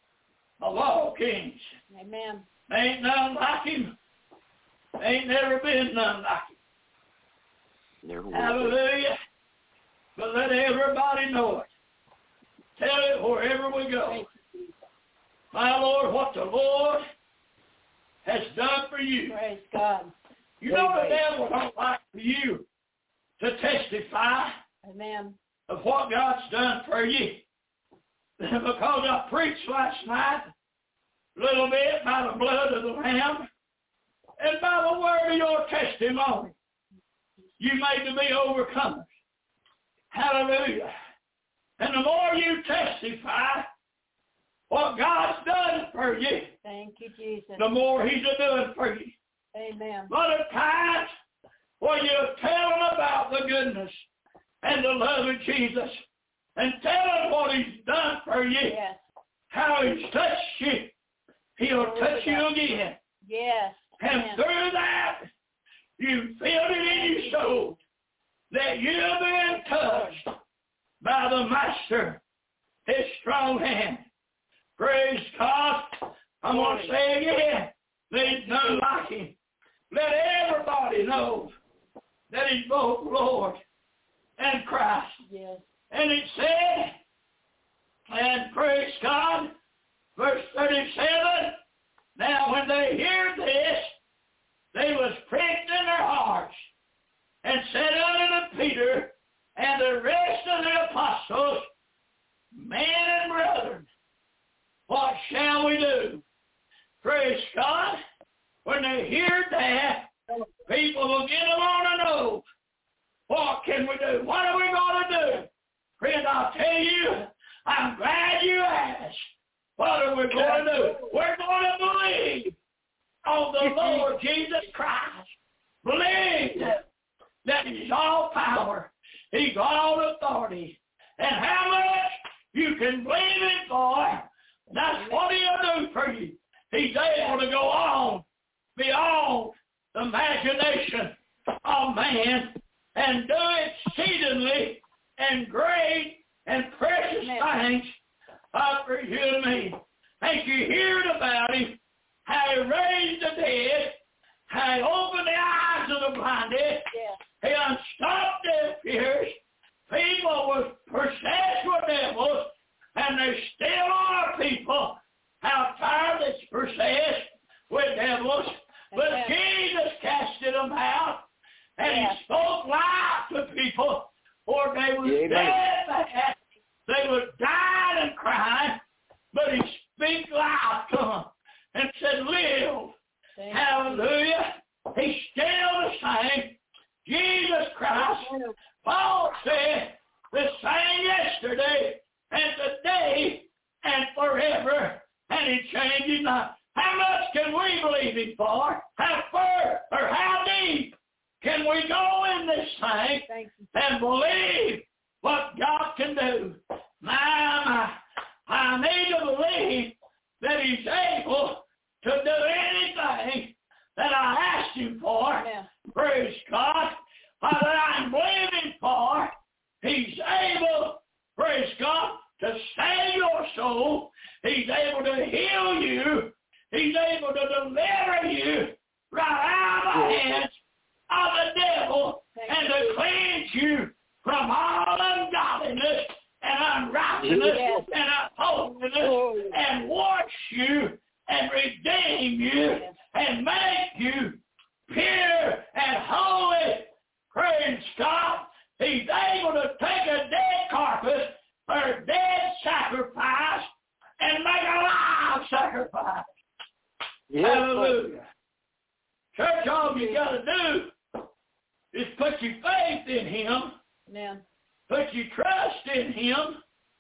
S1: of all kings.
S3: Amen.
S1: Ain't none like him. Ain't never been none like him.
S5: Never
S1: Hallelujah. But let everybody know it. Tell it wherever we go. My Lord, what the Lord has done for you.
S3: Praise God.
S1: You know the devil don't like for you to testify
S3: Amen.
S1: of what God's done for you. because I preached last night a little bit by the blood of the Lamb and by the word of your testimony. You made to be overcomers. Hallelujah. And the more you testify what God's done for you,
S3: thank you, Jesus,
S1: the more he's a doing for you.
S3: Amen.
S1: A lot of times when you're telling about the goodness and the love of Jesus and telling what he's done for you,
S3: yes,
S1: how he's touched you, he'll touch you again.
S3: Yes.
S1: And
S3: Amen.
S1: through that, you feel it in your soul that you've been touched by the Master, his strong hand. Praise God. I'm going to say again, there's none like him. Let everybody know that he's both Lord and Christ.
S3: Yes.
S1: And it said, and praise God, verse thirty-seven, now when they hear this, they was pricked in their hearts, and said unto Peter and the rest of the apostles, men and brethren, what shall we do? Praise God. When they hear that, people will get them on to know, what can we do? What are we going to do? Friend, I'll tell you, I'm glad you asked. What are we going to do? We're going to believe on the Lord Jesus Christ. Believe that, that he's all power. He's all authority. And how much you can believe it for, that's what he'll do for you. He's able to go on beyond the imagination of man and do exceedingly and great and precious things uh, for you and me. Ain't you heard about him? How he raised the dead, how he opened the eyes of the blinded, yeah. He unstopped their ears. People was possessed with devils, and they still are people how tired that's possessed with devils. But yeah. Jesus casted them out, and yeah. he spoke life to people, or they was yeah, dead bad. They was dying and crying, but he speak life to them and said, live. Thank Hallelujah. You. He's still the same. Jesus Christ. Paul said, the same yesterday and today and forever, and he changes not. How much can we believe him for? How far or how deep can we go in this thing and believe what God can do? My, my, I need to believe that he's able to do anything that I asked him for. Amen. Praise God. Uh, that I'm believing for. He's able, praise God, to save your soul. He's able to heal you. He's able to deliver you right out of the hands of the devil and to cleanse you from all ungodliness and unrighteousness yes. and unholiness and wash you and redeem you yes. and make you pure and holy. Praise God. He's able to take a dead carcass or a dead sacrifice and make a live sacrifice. Yes, hallelujah. Church, all you got to do is put your faith in him. Yeah. Put your trust in him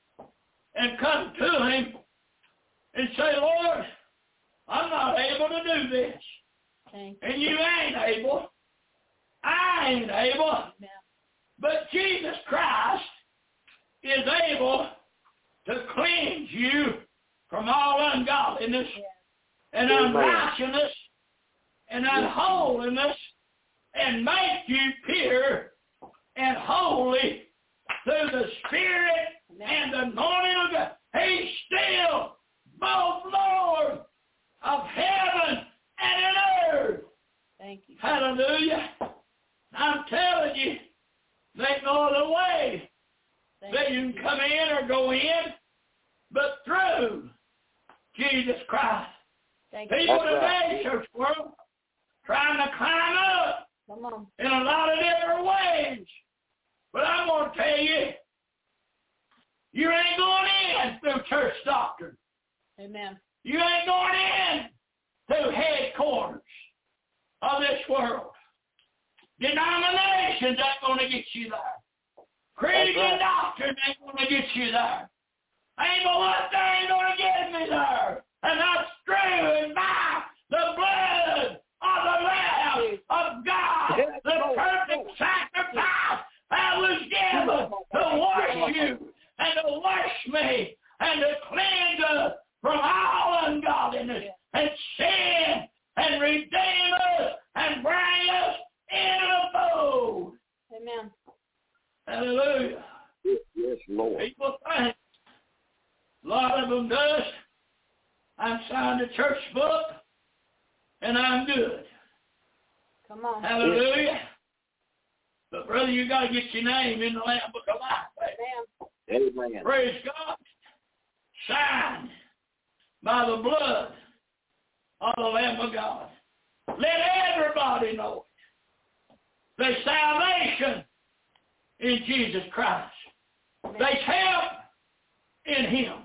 S1: and come to him and say, Lord, I'm not able to do this. Okay. And you ain't able. I ain't able. Yeah. But Jesus Christ is able to cleanse you from all ungodliness yeah. and Amen. Unrighteousness and unholiness and make you pure and holy through the Spirit Amen. And the anointing of God. He's still both Lord of heaven and in earth. Thank you. Hallelujah. I'm telling you, there's no other way Thank that you can come in or go in but through Jesus Christ. Thank People today, right. church world, trying to climb up come on. In a lot of different ways. But I'm going to tell you, You ain't going in through church doctrine.
S3: Amen.
S1: You ain't going in through headquarters of this world. Denominations ain't going to get you there. Creed and doctrine ain't going to get you there. Ain't going what there ain't going to get me there. And that's true. And by the blood of the Lamb of God, the perfect sacrifice that was given to wash you and to wash me and to cleanse us from all ungodliness and sin and redeem us and bring us into the fold.
S3: Amen.
S1: Hallelujah.
S5: Yes, Lord.
S1: People think, a lot of them does, I'm signed a church book and I'm good.
S3: Come on.
S1: Hallelujah. But brother, you got to get your name in the Lamb Book of Life.
S3: Amen.
S5: Amen.
S1: Praise God. Signed by the blood of the Lamb of God. Let everybody know it. There's salvation in Jesus Christ. There's help in Him.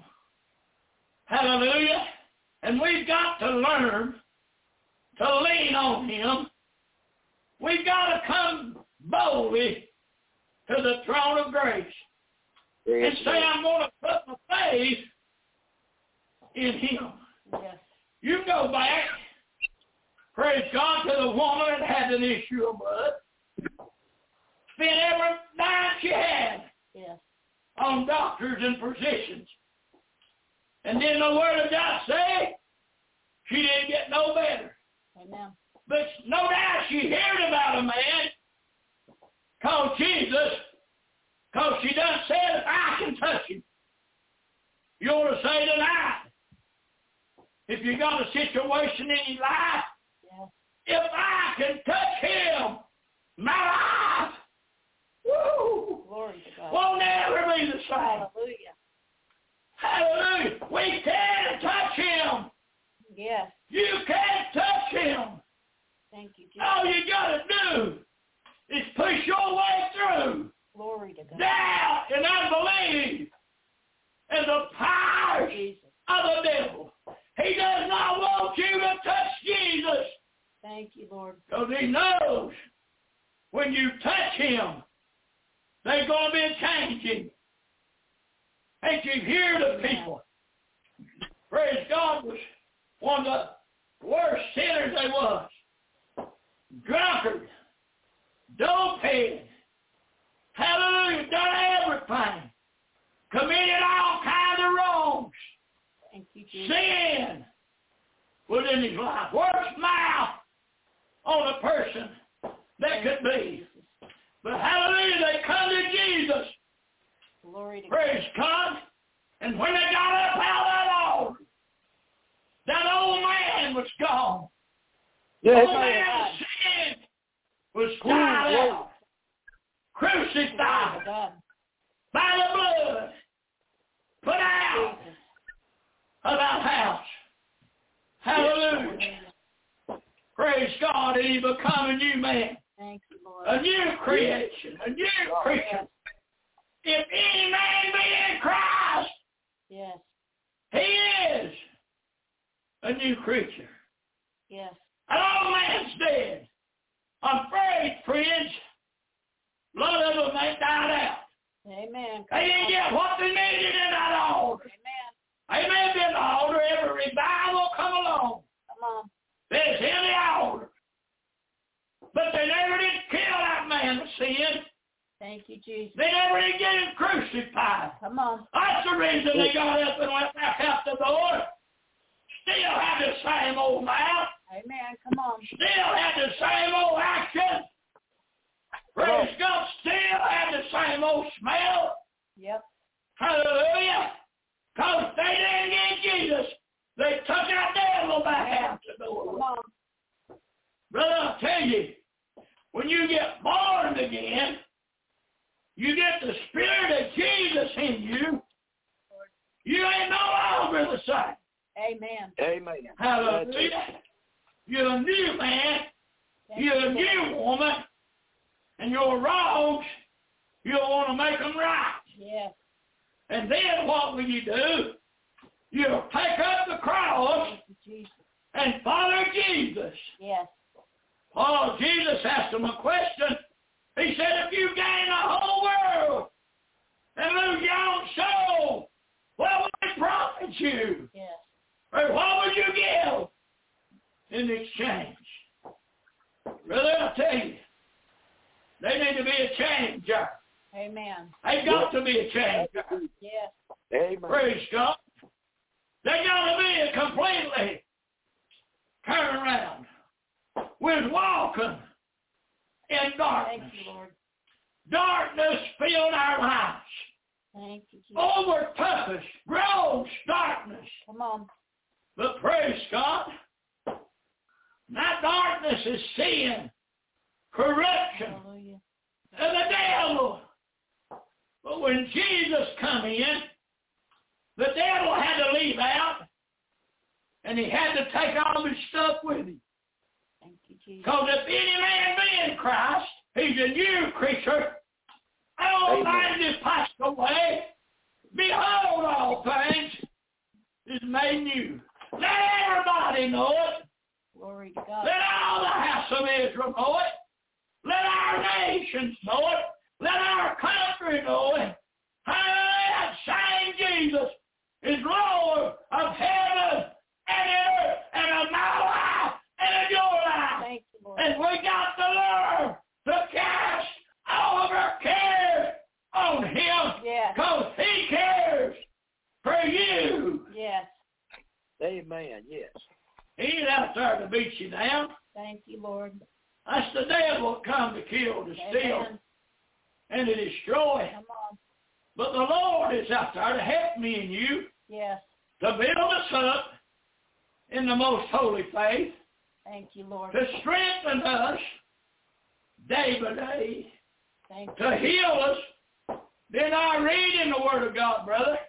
S1: Hallelujah. And we've got to learn to lean on Him. We've got to come boldly to the throne of grace and say, I'm going to put my faith in Him.
S3: Yes.
S1: You go back, praise God, to the woman that had an issue of blood. Spent every dime she had
S3: Yes.
S1: on doctors and physicians. And then the Word of God say she didn't get no better.
S3: Amen.
S1: But no doubt she heard about a man called Jesus, because she done said, if I can touch him, you ought to say tonight, if you got a situation in your life,
S3: Yes.
S1: if I can touch him, my life, woo,
S3: Glory to God.
S1: will never be the same.
S3: Hallelujah.
S1: Hallelujah. We can touch him.
S3: Yes.
S1: You can touch him.
S3: Thank you, Jesus.
S1: All you got to do is push your way through
S3: Glory to God.
S1: doubt and unbelief and the powers
S3: Jesus.
S1: of the devil. He does not want you to touch Jesus,
S3: Thank you, Lord.
S1: because he knows when you touch him, there's going to be a changing. Ain't you hear the people? Praise God, was one of the worst sinners they was. Drunkard, dopehead, hallelujah, done everything. Committed all kinds of wrongs.
S3: Thank you, Jesus.
S1: Sin was in his life. Worst mouth on a person that could be. But hallelujah, they come to Jesus.
S3: Glory to
S1: Praise God. And when they got up out of that altar, that old man was gone.
S5: Yes,
S1: old man sin was died out,
S3: God.
S1: crucified
S3: God.
S1: by the blood, put out
S3: Jesus.
S1: of that house. Hallelujah. Praise God, and he become a new man,
S3: Thank you, Lord.
S1: a new creation, a new creature. If any man be in Christ,
S3: Yes.
S1: he is a new creature.
S3: Yes.
S1: An old man's dead. I'm afraid, friends, a lot of them ain't died out.
S3: Amen.
S1: They didn't get what they needed in that altar.
S3: Amen.
S1: Amen. In the altar, every revival come along.
S3: Come on.
S1: There's in the altar. But they never did kill that man of sin.
S3: Thank you, Jesus.
S1: They never did get him crucified.
S3: Come on.
S1: That's the reason they got up and went back out the door. Still had the same old mouth.
S3: Amen. Come on.
S1: Still had the same old action. Praise God. Still had the same old smell.
S3: Yep.
S1: Hallelujah. Because they didn't get Jesus. They took that devil back out the
S3: Come
S1: door.
S3: on.
S1: Brother, I'll tell you, when you get born again, you get the Spirit of Jesus in you. You ain't no longer the same.
S3: Amen.
S5: Amen.
S1: Hallelujah. You're a new man.
S3: Thank
S1: You're a
S3: you,
S1: new woman. And your wrongs, you'll want to make them right.
S3: Yes.
S1: And then what will you do? You'll take up the cross and follow Jesus.
S3: Yes.
S1: Oh, Jesus asked him a question. He said, if you gain the whole world and lose your own soul, what will it profit you?
S3: Yes.
S1: Or what would you give in exchange? Brother, I'll tell you, they need to be a changer.
S3: Amen.
S1: They got to be a changer.
S3: Yes.
S5: Amen.
S1: Praise God. They got to be a completely turn around. We're walking in darkness.
S3: Thank you, Lord.
S1: Darkness filled our lives.
S3: Thank you, Jesus.
S1: Overtook us, gross darkness.
S3: Come on.
S1: But praise God, that darkness is sin, corruption,
S3: Hallelujah.
S1: and the devil. But when Jesus come in, the devil had to leave out, and he had to take all his stuff with him.
S3: Thank you, Jesus.
S1: Because if any man be in Christ, he's a new creature. All things is passed away. Behold, all things is made new. Let everybody know it.
S3: Glory to God.
S1: Let all the house of Israel know it. Let our nations know it. Let our country know it. Hallelujah. Saying Jesus is Lord of heaven and earth and of my life and of your life.
S3: Thank you, Lord.
S1: And we got to learn to cast all of our cares on him
S3: Yes.
S1: because he cares for you.
S3: Yes.
S5: Amen. Yes.
S1: He ain't out there to beat you down.
S3: Thank you, Lord.
S1: That's the devil come to kill, to steal,
S3: Amen.
S1: and to destroy.
S3: Come on.
S1: But the Lord is out there to help me and you,
S3: Yes.
S1: to build us up in the most holy faith,
S3: Thank you, Lord.
S1: to strengthen us day by day,
S3: Thank you.
S1: to heal us. Did I read in the Word of God, brother?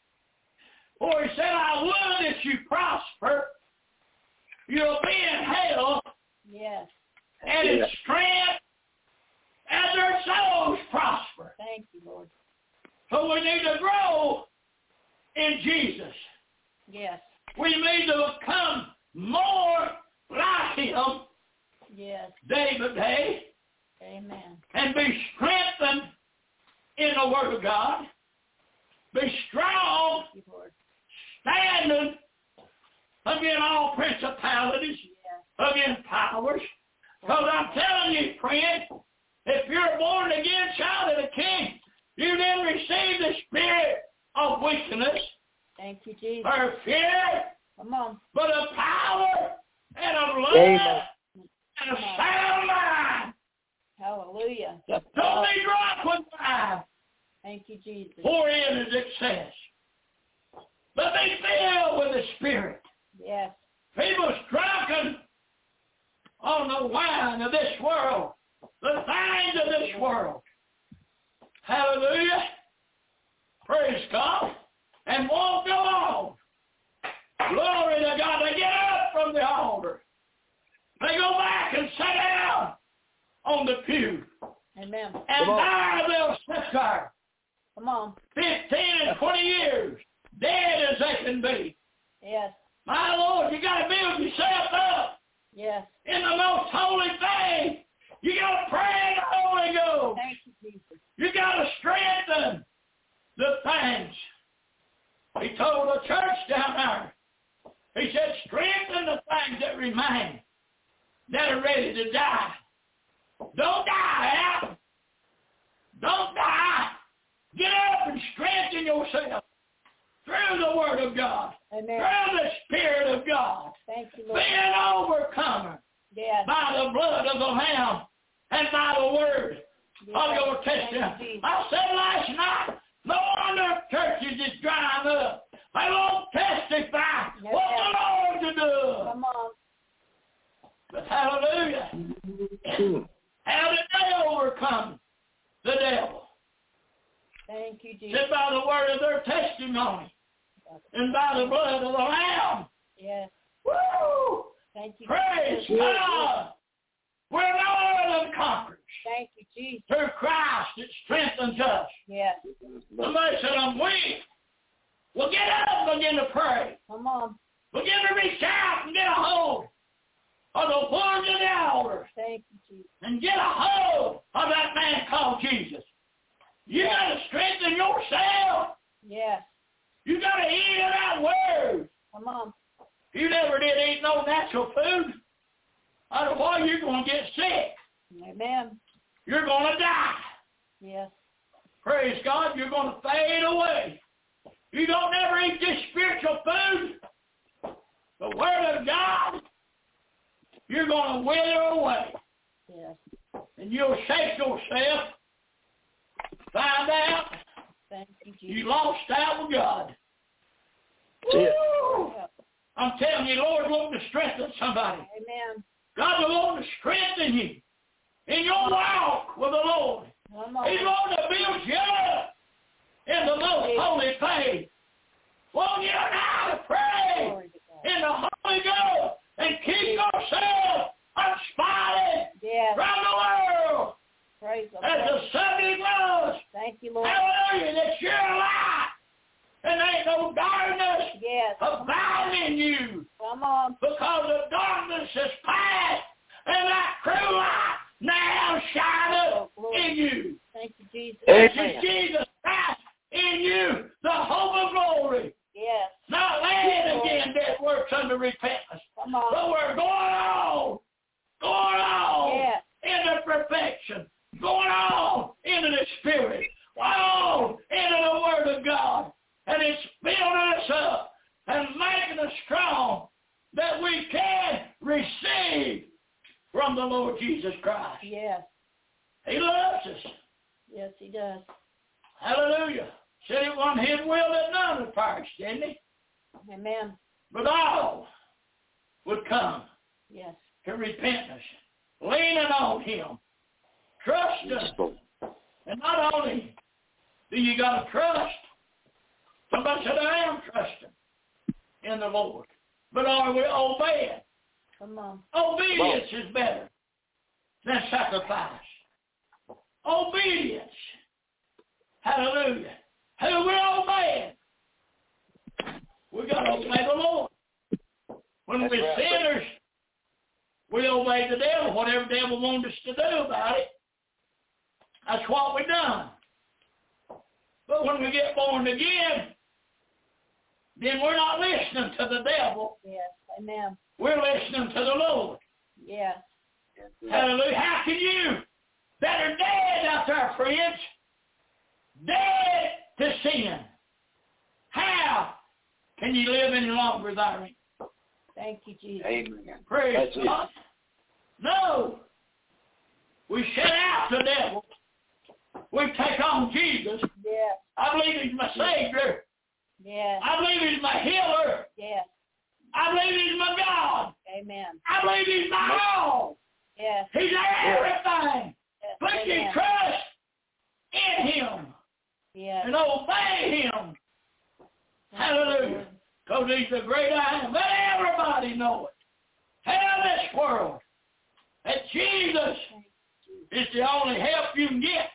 S1: For he said, I would that you prosper. You'll be in health
S3: Yes.
S1: and in
S5: Yeah.
S1: strength as their souls prosper.
S3: Thank you, Lord.
S1: So we need to grow in Jesus.
S3: Yes.
S1: We need to become more like him
S3: Yes.
S1: day by day
S3: Amen.
S1: and be strengthened in the Word of God. Be strong,
S3: Thank you, Lord.
S1: standing against all principalities,
S3: Yes.
S1: against powers. Because I'm telling you, friend, if you're born again child of the King, you didn't receive the spirit of weakness
S3: Thank you, Jesus.
S1: or fear,
S3: Come on.
S1: but of power and of love
S5: Amen.
S1: and of sound mind.
S3: Hallelujah.
S1: Don't be drunk with wine,
S3: Thank you, Jesus.
S1: pour in as excess. But be filled with the Spirit.
S3: Yes.
S1: People's drunken on the wine of this world, the things of this world. Hallelujah. Praise God. And won't go on. Glory to God. They get up from the altar. They go back and sit down on the pew.
S3: Amen.
S1: And there they'll sit there.
S3: Come on.
S1: Fifteen and twenty years. Dead as they can be.
S3: Yes.
S1: My Lord, you got to build yourself up
S3: Yes.
S1: in the most holy faith. You got to pray in the Holy Ghost.
S3: Thank you, Jesus.
S1: You got to strengthen the things. He told the church down there, he said, strengthen the things that remain, that are ready to die. Don't die out. Don't die. Get up and strengthen yourself through the Word of God,
S3: Amen.
S1: through the Spirit of God.
S3: Thank you,
S1: Be
S3: Lord.
S1: an overcomer
S3: Yes.
S1: by the blood of the Lamb and by the word
S3: Yes.
S1: of your
S3: Thank you,
S1: testimony.
S3: Jesus.
S1: I said last night, no wonder churches is drying up. They won't testify
S3: Yes.
S1: what the Lord to do.
S3: Come on.
S1: But hallelujah. How did they overcome the devil?
S3: Thank you, Jesus.
S1: Said by the word of their testimony and by the blood of the Lamb.
S3: Yes.
S1: Woo!
S3: Thank you.
S1: Praise
S3: Jesus.
S1: God. We're more than conquerors.
S3: Thank you, Jesus.
S1: Through Christ, it strengthens us.
S3: Yes.
S1: Somebody said, I'm weak. Well, get up and begin to pray.
S3: Come on.
S1: Begin to reach out and get a hold of the horns of the elders.
S3: Thank you, Jesus.
S1: And get a hold of that man called Jesus. You got to strengthen yourself.
S3: Yes.
S1: You got to eat of that word.
S3: Come on.
S1: You never did eat no natural food. Otherwise, you're going to get sick.
S3: Amen.
S1: You're going to die.
S3: Yes.
S1: Praise God. You're going to fade away. You don't never eat this spiritual food, the Word of God, you're going to wither away.
S3: Yes.
S1: And you'll shake yourself, find out
S3: Thank you, Jesus.
S1: you lost out with God.
S5: Yeah.
S1: Woo! I'm telling you, Lord wants to strengthen somebody.
S3: Amen.
S1: God will want to strengthen you in your walk with the Lord.
S3: Come on.
S1: He's going to build you up in the most holy faith. Want you now to pray
S3: Glory to God.
S1: in the Holy Ghost and keep yourself unspotted
S3: Yes.
S1: from the world.
S3: Praise the
S1: As the
S3: Lord.
S1: Sunday knows,
S3: Thank you, Lord.
S1: hallelujah, that you're alive. And there ain't no darkness
S3: Yes.
S1: abiding you,
S3: Come on.
S1: because the darkness is past and that true light now shineth in you.
S3: Thank you, Jesus.
S1: This
S5: Amen.
S1: is Jesus Christ in you, the hope of glory.
S3: Yes.
S1: Not laying again dead works under repentance.
S3: Come on.
S1: But we're going on, going on
S3: Yes.
S1: into perfection, going on into the Spirit, going on into the Word of God. And it's building us up and making us strong that we can receive from the Lord Jesus Christ.
S3: Yes.
S1: He loves us.
S3: Yes, he does.
S1: Hallelujah. Said it wasn't his will that none would perish, didn't he?
S3: Amen.
S1: But all would come
S3: Yes.
S1: to repentance, leaning on him, trusting. And not only do you got to trust, somebody said, I am trusting in the Lord. But are we obeying?
S3: Come on.
S1: Obedience is better than sacrifice. Obedience. Hallelujah. Who we obeying? We got to obey the Lord. When
S5: That's
S1: we're
S5: right.
S1: sinners, we obey the devil. Whatever the devil wants us to do about it, that's what we done. But when we get born again, then we're not listening to the devil.
S3: Yes. Amen.
S1: We're listening to the Lord.
S3: Yes.
S1: Hallelujah. How can you that are dead out there, friends, dead to sin, how can you live any longer therein?
S3: Thank you, Jesus.
S5: Amen.
S1: Praise
S5: That's
S1: God. No. We shut out the devil. We take on Jesus.
S3: Yes.
S1: I believe he's my Savior.
S3: Yes.
S1: I believe he's my healer.
S3: Yes.
S1: I believe he's my God.
S3: Amen.
S1: I believe he's my all.
S3: Yes.
S1: He's everything.
S3: Yes.
S1: Put your
S3: Amen.
S1: trust in him
S3: Yes.
S1: and obey him. Hallelujah. Because he's the great I am. Let everybody know it. Tell this world that Jesus is the only help you can get.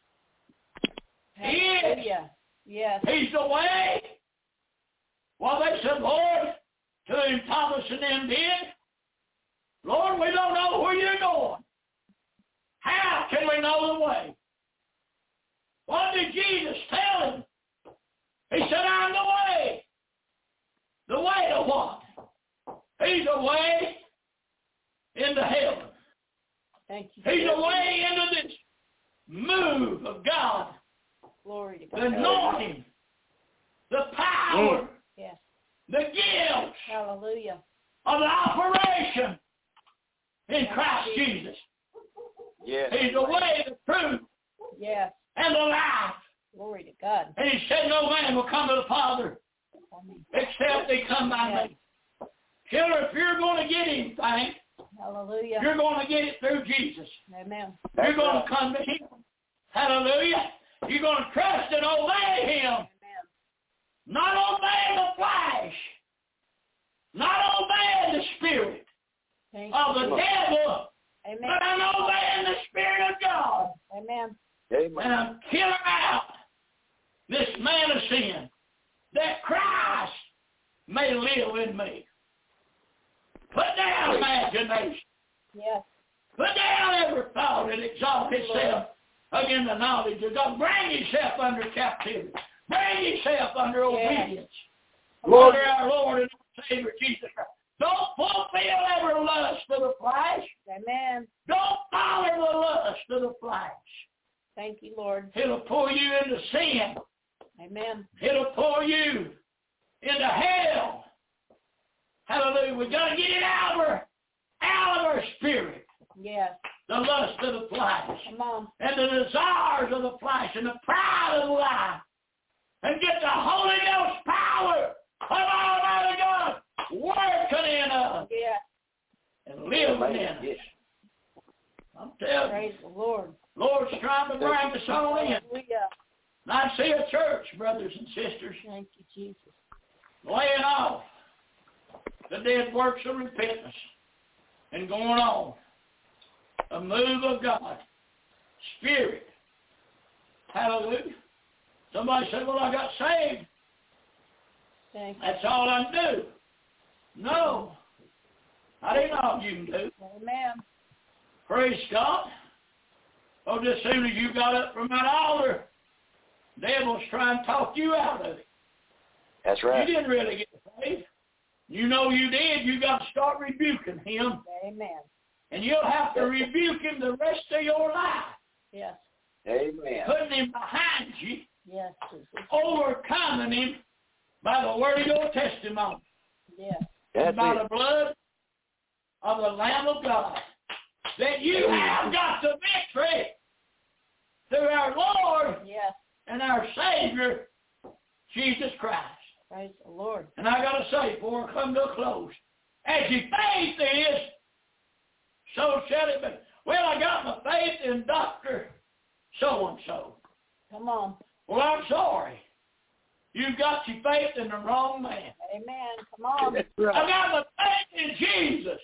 S1: He is.
S3: Hallelujah. Yes.
S1: He's the way. Well, they said, Lord, to him Thomas and them did, Lord, we don't know where you're going. How can we know the way? What did Jesus tell him? He said, I'm the way. The way to what? He's the way into heaven.
S3: Thank you.
S1: He's the way into this move of God.
S3: Glory to
S1: The
S3: God.
S1: anointing, the power,
S3: Yes.
S1: the gifts
S3: Hallelujah.
S1: of the operation in Christ Jesus.
S5: Yes.
S1: He's the way, the truth,
S3: Yes.
S1: and the life.
S3: Glory to God.
S1: And he said, no man will come to the Father
S3: Amen.
S1: except they come by
S3: Yes.
S1: me. Children, if you're going to get anything,
S3: Hallelujah.
S1: you're going to get it through Jesus.
S3: Amen.
S1: You're
S5: That's
S1: going
S5: right.
S1: to come to him. Hallelujah. You're going to trust and obey him.
S3: Amen.
S1: Not obey the flesh. Not obey the spirit
S3: Thank
S1: of
S3: you.
S1: the devil
S3: Amen.
S1: But I'm obeying the Spirit of God.
S3: Amen.
S5: Amen.
S1: And I'm killing out this man of sin, that Christ may live in me. Put down imagination.
S3: Yes.
S1: Put down every thought that exalts itself against the knowledge of God. Bring yourself under captivity. Bring yourself under obedience.
S5: Lord.
S1: Under our Lord and Savior Jesus Christ. Don't fulfill every lust of the flesh.
S3: Amen.
S1: Don't follow the lust of the flesh.
S3: Thank you, Lord.
S1: It'll pull you into sin.
S3: Amen.
S1: It'll pull you into hell. Hallelujah. We've got to get it out of our, out of our spirit.
S3: Yes.
S1: The lust of the flesh.
S3: Come on.
S1: And the desires of the flesh and the pride of the life. And get the Holy Ghost power of Almighty God working in us.
S3: Yes.
S1: And living
S5: Amen.
S1: in us.
S5: Yes.
S1: I'm telling
S3: Praise
S1: you.
S3: the Lord.
S1: Lord's trying to bring us all in.
S3: Hallelujah.
S1: And I see a church, brothers and sisters,
S3: Thank you, Jesus.
S1: laying off the dead works of repentance and going on. A move of God. Spirit. Hallelujah. Somebody said, well, I got saved.
S3: Thank you.
S1: That's all I do. No. I didn't know you can do.
S3: Amen.
S1: Praise God. Oh, just as soon as you got up from that altar, the devil's trying to talk you out of it.
S5: That's right.
S1: You didn't really get saved. You know you did. You got to start rebuking him.
S3: Amen.
S1: And you'll have to rebuke him the rest of your life.
S3: Yes.
S5: Amen.
S1: Putting him behind you.
S3: Yes, Jesus.
S1: Overcoming him by the word of your testimony.
S3: Yes.
S5: That's
S1: And by
S5: it.
S1: the blood of the Lamb of God. That you have got the victory through our Lord
S3: Yes.
S1: and our Savior, Jesus Christ.
S3: Praise the Lord.
S1: And I got to say, before I come to a close, as your faith is, so shall it be. Well, I got my faith in Doctor so-and-so.
S3: Come on.
S1: Well, I'm sorry. You've got your faith in the wrong man.
S3: Amen. Come on.
S5: That's
S1: I
S5: right.
S1: got my faith in Jesus.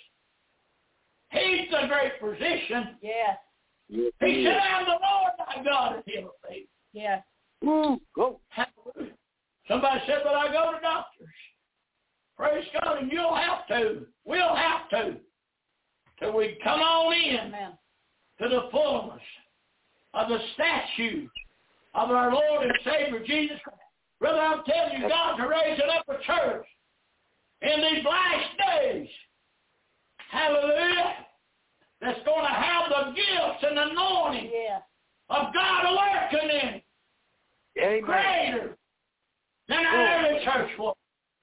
S1: He's the great physician.
S3: Yes.
S5: Yes,
S1: He
S5: he
S1: said,
S5: is.
S1: I'm the Lord thy God, and he'll faith.
S3: Yes.
S5: Woo, go.
S1: Hallelujah. Somebody said, but I go to doctors. Praise God, and you'll have to. We'll have to. Till we come on in
S3: Amen.
S1: to the fullness of the statue of our Lord and Savior Jesus Christ. Brother, I'm telling you, God's raising up a church in these last days. Hallelujah. That's going to have the gifts and anointing
S3: Yes.
S1: of God working in it.
S5: Amen.
S1: Greater than our early church was.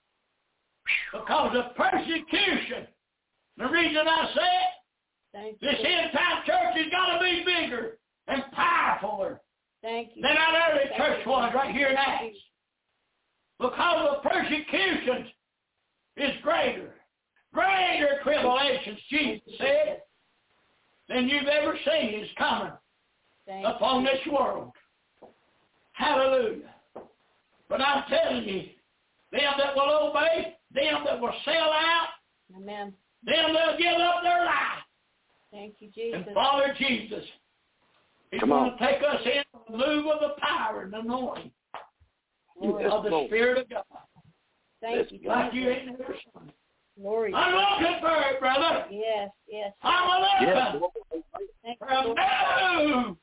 S1: Because of persecution. The reason I say it,
S3: Thank you.
S1: this end time church has got to be bigger and powerfuler
S3: Thank you.
S1: than our early
S3: Thank
S1: church
S3: you.
S1: was right here in Acts. Because of persecutions is greater. Greater tribulations, Jesus said, than you've ever seen is coming
S3: Thank
S1: upon
S3: you.
S1: this world. Hallelujah. But I'm telling you, them that will obey, them that will sell out,
S3: Amen.
S1: them that will give up their life
S3: Thank you, Jesus.
S1: and follow Jesus. He's
S5: Come
S1: going
S5: on.
S1: to take us in the move of the power and anointing
S3: Glory.
S5: Yes,
S1: of the
S5: Lord.
S1: Spirit of God.
S3: Thank you,
S1: Like you
S3: Jesus.
S1: ain't never seen it.
S3: Glory.
S1: I'm looking for it, brother.
S3: Yes, yes.
S1: I'm
S5: Yes,
S1: looking
S5: Lord.
S3: Thank
S1: for a
S3: you, Lord.
S1: move.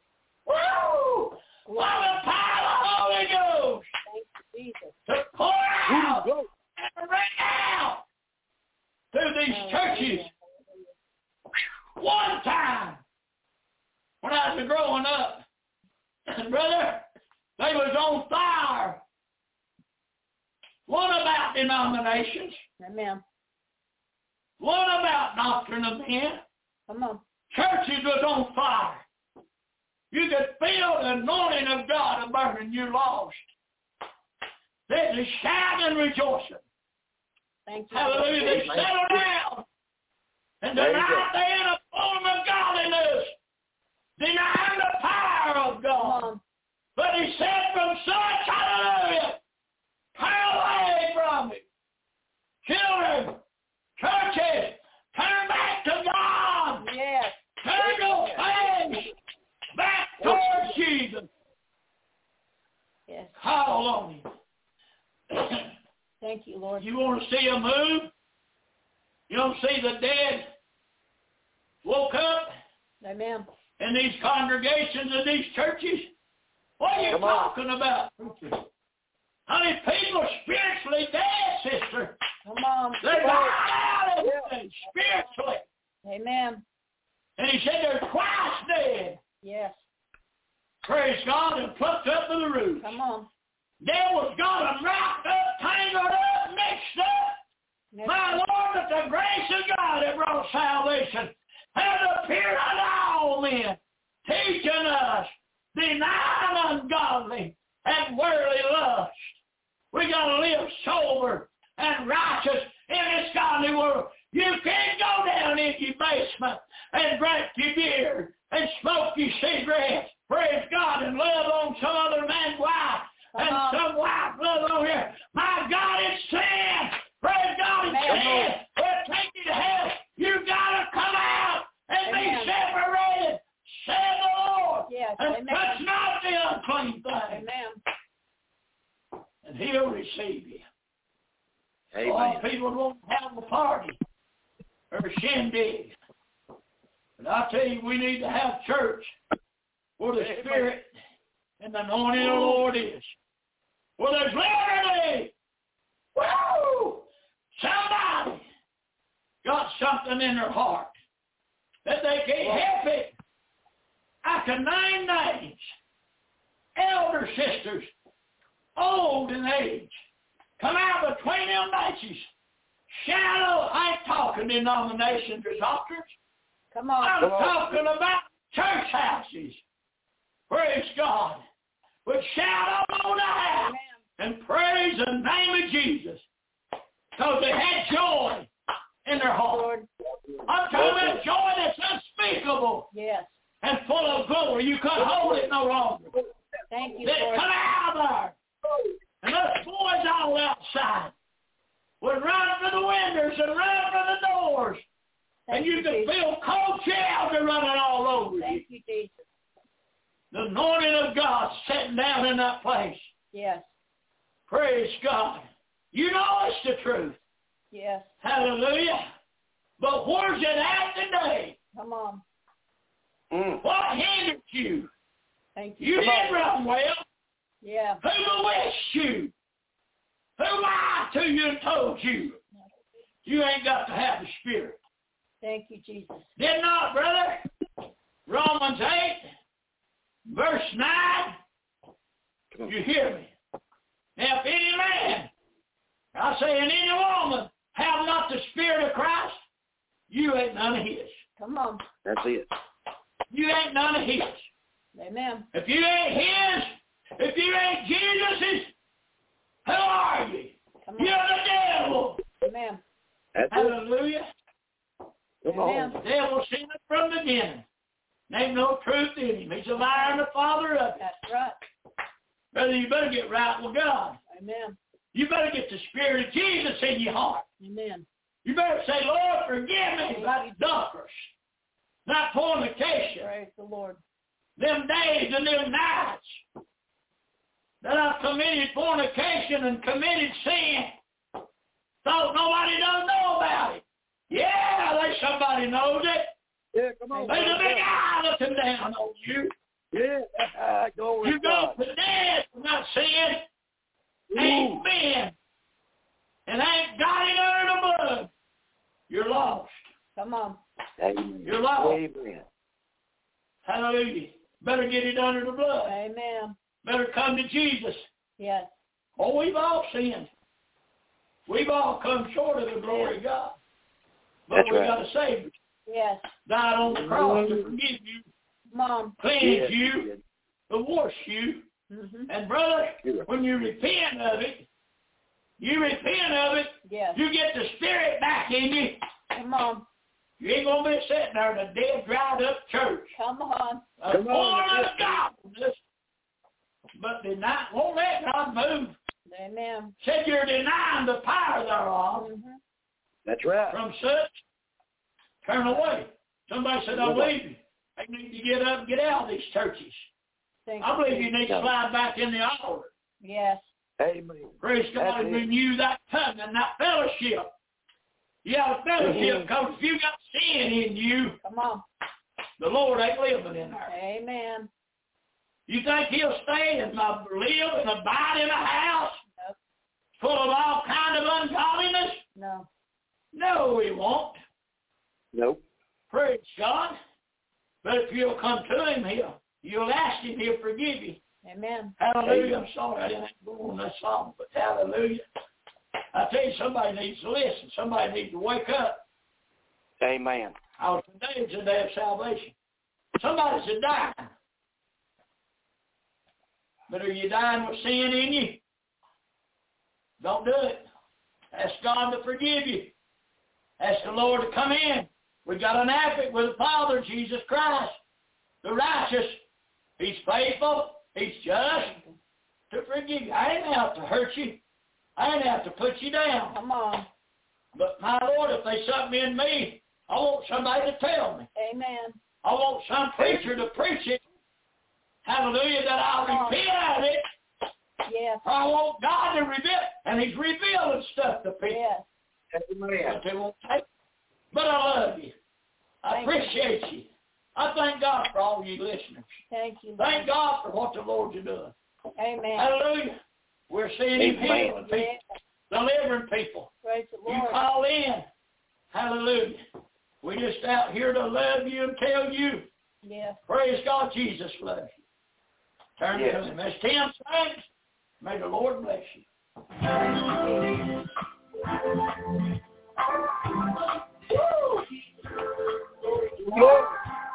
S1: Woo! For the power of the Holy Ghost
S3: Thank you, Jesus.
S1: to pour out
S5: Woo, go.
S1: and ring out through these churches. One time, when I was growing up, brother, they was on fire. What about denominations?
S3: Amen.
S1: What about doctrine of men?
S3: Come on.
S1: Churches was on fire. You could feel the anointing of God burning you lost. There's a shout and rejoicing.
S3: Thank you.
S1: Hallelujah. They
S5: Amen.
S1: settled down. And
S5: There you
S1: tonight
S5: go.
S1: they're in a form of godliness, denying the power of
S3: Come
S1: God.
S3: on.
S1: But he said from such, hallelujah, turn away from it. Children, churches, turn back to God.
S3: Yes.
S1: don't see a move. You don't see the dead woke up.
S3: Amen.
S1: In these congregations and these churches. What are you
S5: Come
S1: talking
S5: on.
S1: about? Honey, people are spiritually dead, sister.
S3: Come on.
S1: They're dying out of it spiritually.
S3: Amen.
S1: And he said they're twice dead.
S3: Yes.
S1: Praise God, and plucked up to the roots.
S3: Come on.
S1: Devil's got them wrapped up, tangled up, mixed up.
S3: Next
S1: My Lord, that the grace of God that brought salvation has appeared unto all men, teaching us, denying ungodly and worldly lust. We got to live sober and righteous in this godly world. You can't go down in your basement and drink your beer and smoke your cigarettes, praise God, and live on some other man's wife, and
S3: Come on.
S1: some wife live on here. My God, it's sin. Praise God, it's sin. It'll take you to hell. You got to come out and
S3: Amen.
S1: be separated, said the Lord,
S3: Yes.
S1: and
S3: Amen.
S1: touch not the unclean thing,
S3: Amen.
S1: and he'll receive you.
S5: Amen.
S1: All people won't have a party or a shindig. But I tell you, we need to have church where the Spirit and the anointing of the Lord is. Where there's liberty. Woo! Somebody got something in their heart that they can't help it. I can name names. Elder sisters, old in age, come out between them matches. Shallow, I ain't talking denominations or doctrines.
S3: Come on.
S1: I'm
S5: Come on.
S1: talking about church houses. Praise God. With shout on the house and praise the name of Jesus. Because they had joy in their heart.
S3: Lord.
S1: I'm talking about joy that's unspeakable
S3: Yes.
S1: and full of glory. You couldn't hold it no longer.
S3: Thank you,
S1: They
S3: Lord.
S1: come out there. And those boys all outside would run for the windows and run for the doors.
S3: Thank
S1: and you
S3: you,
S1: could
S3: Jesus.
S1: feel cold chills running all over you.
S3: Thank you, Jesus.
S1: The anointing of God sitting down in that place.
S3: Yes.
S1: Praise God. You know it's the truth.
S3: Yes.
S1: Hallelujah. But where's it at today?
S3: Come on.
S5: Mm.
S1: What hindered you?
S3: Thank you.
S1: You
S5: Come on.
S1: did run well.
S3: Yeah.
S1: Who bewitched you? Who lied to you and told you? You ain't got to have the Spirit.
S3: Thank you, Jesus.
S1: Did not, brother? Romans eight, verse nine.
S5: Come on.
S1: You hear me? Now, if any man, I say, and any woman, have not the Spirit of Christ, you ain't none of his.
S3: Come on.
S5: That's it.
S1: You ain't none of his.
S3: Amen.
S1: If you ain't his, if you ain't Jesus's, who are you?
S3: Come
S1: You're
S3: on.
S1: the devil.
S3: Amen.
S5: That's it.
S1: Hallelujah.
S5: Come
S3: Amen.
S5: on.
S1: The devil seen it from the beginning. There ain't no truth in him. He's a liar and the father of it.
S3: That's right.
S1: Brother, you better get right with God.
S3: Amen.
S1: You better get the Spirit of Jesus in your heart.
S3: Amen.
S1: You better say, Lord, forgive me, not adulterers, not fornication,
S3: Praise the Lord.
S1: them days and them nights that I've committed fornication and committed sin. Thought nobody don't know about it. Yeah, there's somebody knows it.
S5: Yeah, come on.
S1: There's a big eye looking down on you.
S5: Yeah. Glory
S1: You
S5: to
S1: go
S5: God.
S1: to death for not sin.
S5: Ooh.
S1: Ain't been. And ain't got it under the blood. You're lost.
S3: Come on.
S5: Amen.
S1: You're lost.
S5: Amen.
S1: Hallelujah. Better get it under the blood.
S3: Amen.
S1: Better come to Jesus.
S3: Yes.
S1: Oh, we've all sinned. We've all come short of the glory of God. But
S5: That's
S1: we
S5: right.
S1: got a Savior.
S3: Yes.
S1: Died on the cross to forgive you,
S3: Come on.
S1: cleanse
S5: Yes,
S1: you,
S5: yes.
S1: to wash you.
S3: Mm-hmm.
S1: And brother,
S5: Yeah.
S1: when you repent of it, you repent of it,
S3: Yes.
S1: you get the Spirit back in you.
S3: Come on.
S1: You ain't going to be sitting there in a dead, dried up church.
S3: Come on.
S1: A
S5: Come on,
S1: form of
S5: yes.
S1: godliness, but deny, won't let God move.
S3: Amen.
S1: Said you're denying the power thereof.
S3: Mm-hmm.
S5: That's right.
S1: From such, turn away. Somebody said, I believe you. They need to get up and get out of these churches.
S3: Thank
S1: I believe you
S3: Jesus.
S1: need to slide back in the altar.
S3: Yes.
S5: Amen.
S1: Praise God,
S5: That's
S1: and
S5: it.
S1: renew that covenant, that fellowship. You have a fellowship, because if you got sin in you,
S3: Come on.
S1: the Lord ain't living in there.
S3: Amen.
S1: You think he'll stay and uh, live and abide in a house
S3: Nope.
S1: full of all kind of ungodliness?
S3: No.
S1: No, he won't.
S5: Nope.
S1: Praise God. But if you'll come to him, he'll, you'll ask him, he'll forgive you.
S3: Amen.
S1: Hallelujah. I'm sorry I didn't go on that song, but hallelujah. I tell you, somebody needs to listen. Somebody needs to wake up.
S5: Amen.
S1: I was today is the day of salvation. Somebody's a dying. But are you dying with sin in you? Don't do it. Ask God to forgive you. Ask the Lord to come in. We got an advocate with the Father, Jesus Christ, the righteous. He's faithful. He's just to forgive you. I ain't out to hurt you. I ain't out to put you down.
S3: Come on.
S1: But my Lord, if there's something in me, I want somebody to tell me.
S3: Amen.
S1: I want some preacher to preach it. Hallelujah, that I'll repent of it.
S3: Yes.
S1: I want God to reveal, and he's revealing stuff to people.
S3: Yes.
S5: Amen.
S1: But they won't take. But I love you. I
S3: Thank
S1: appreciate you. you. I thank God for all you listeners.
S3: Thank you, Lord.
S1: Thank God for what the Lord is doing.
S3: Amen.
S1: Hallelujah. We're seeing him
S5: Amen.
S1: healing people, delivering people.
S3: Praise the
S1: You
S3: Lord.
S1: call in. Hallelujah. We're just out here to love you and tell you.
S3: Yes.
S1: Praise God, Jesus loves you. Turn
S5: Yes.
S1: to him. As Tim sings, may the Lord bless you.
S5: Lord.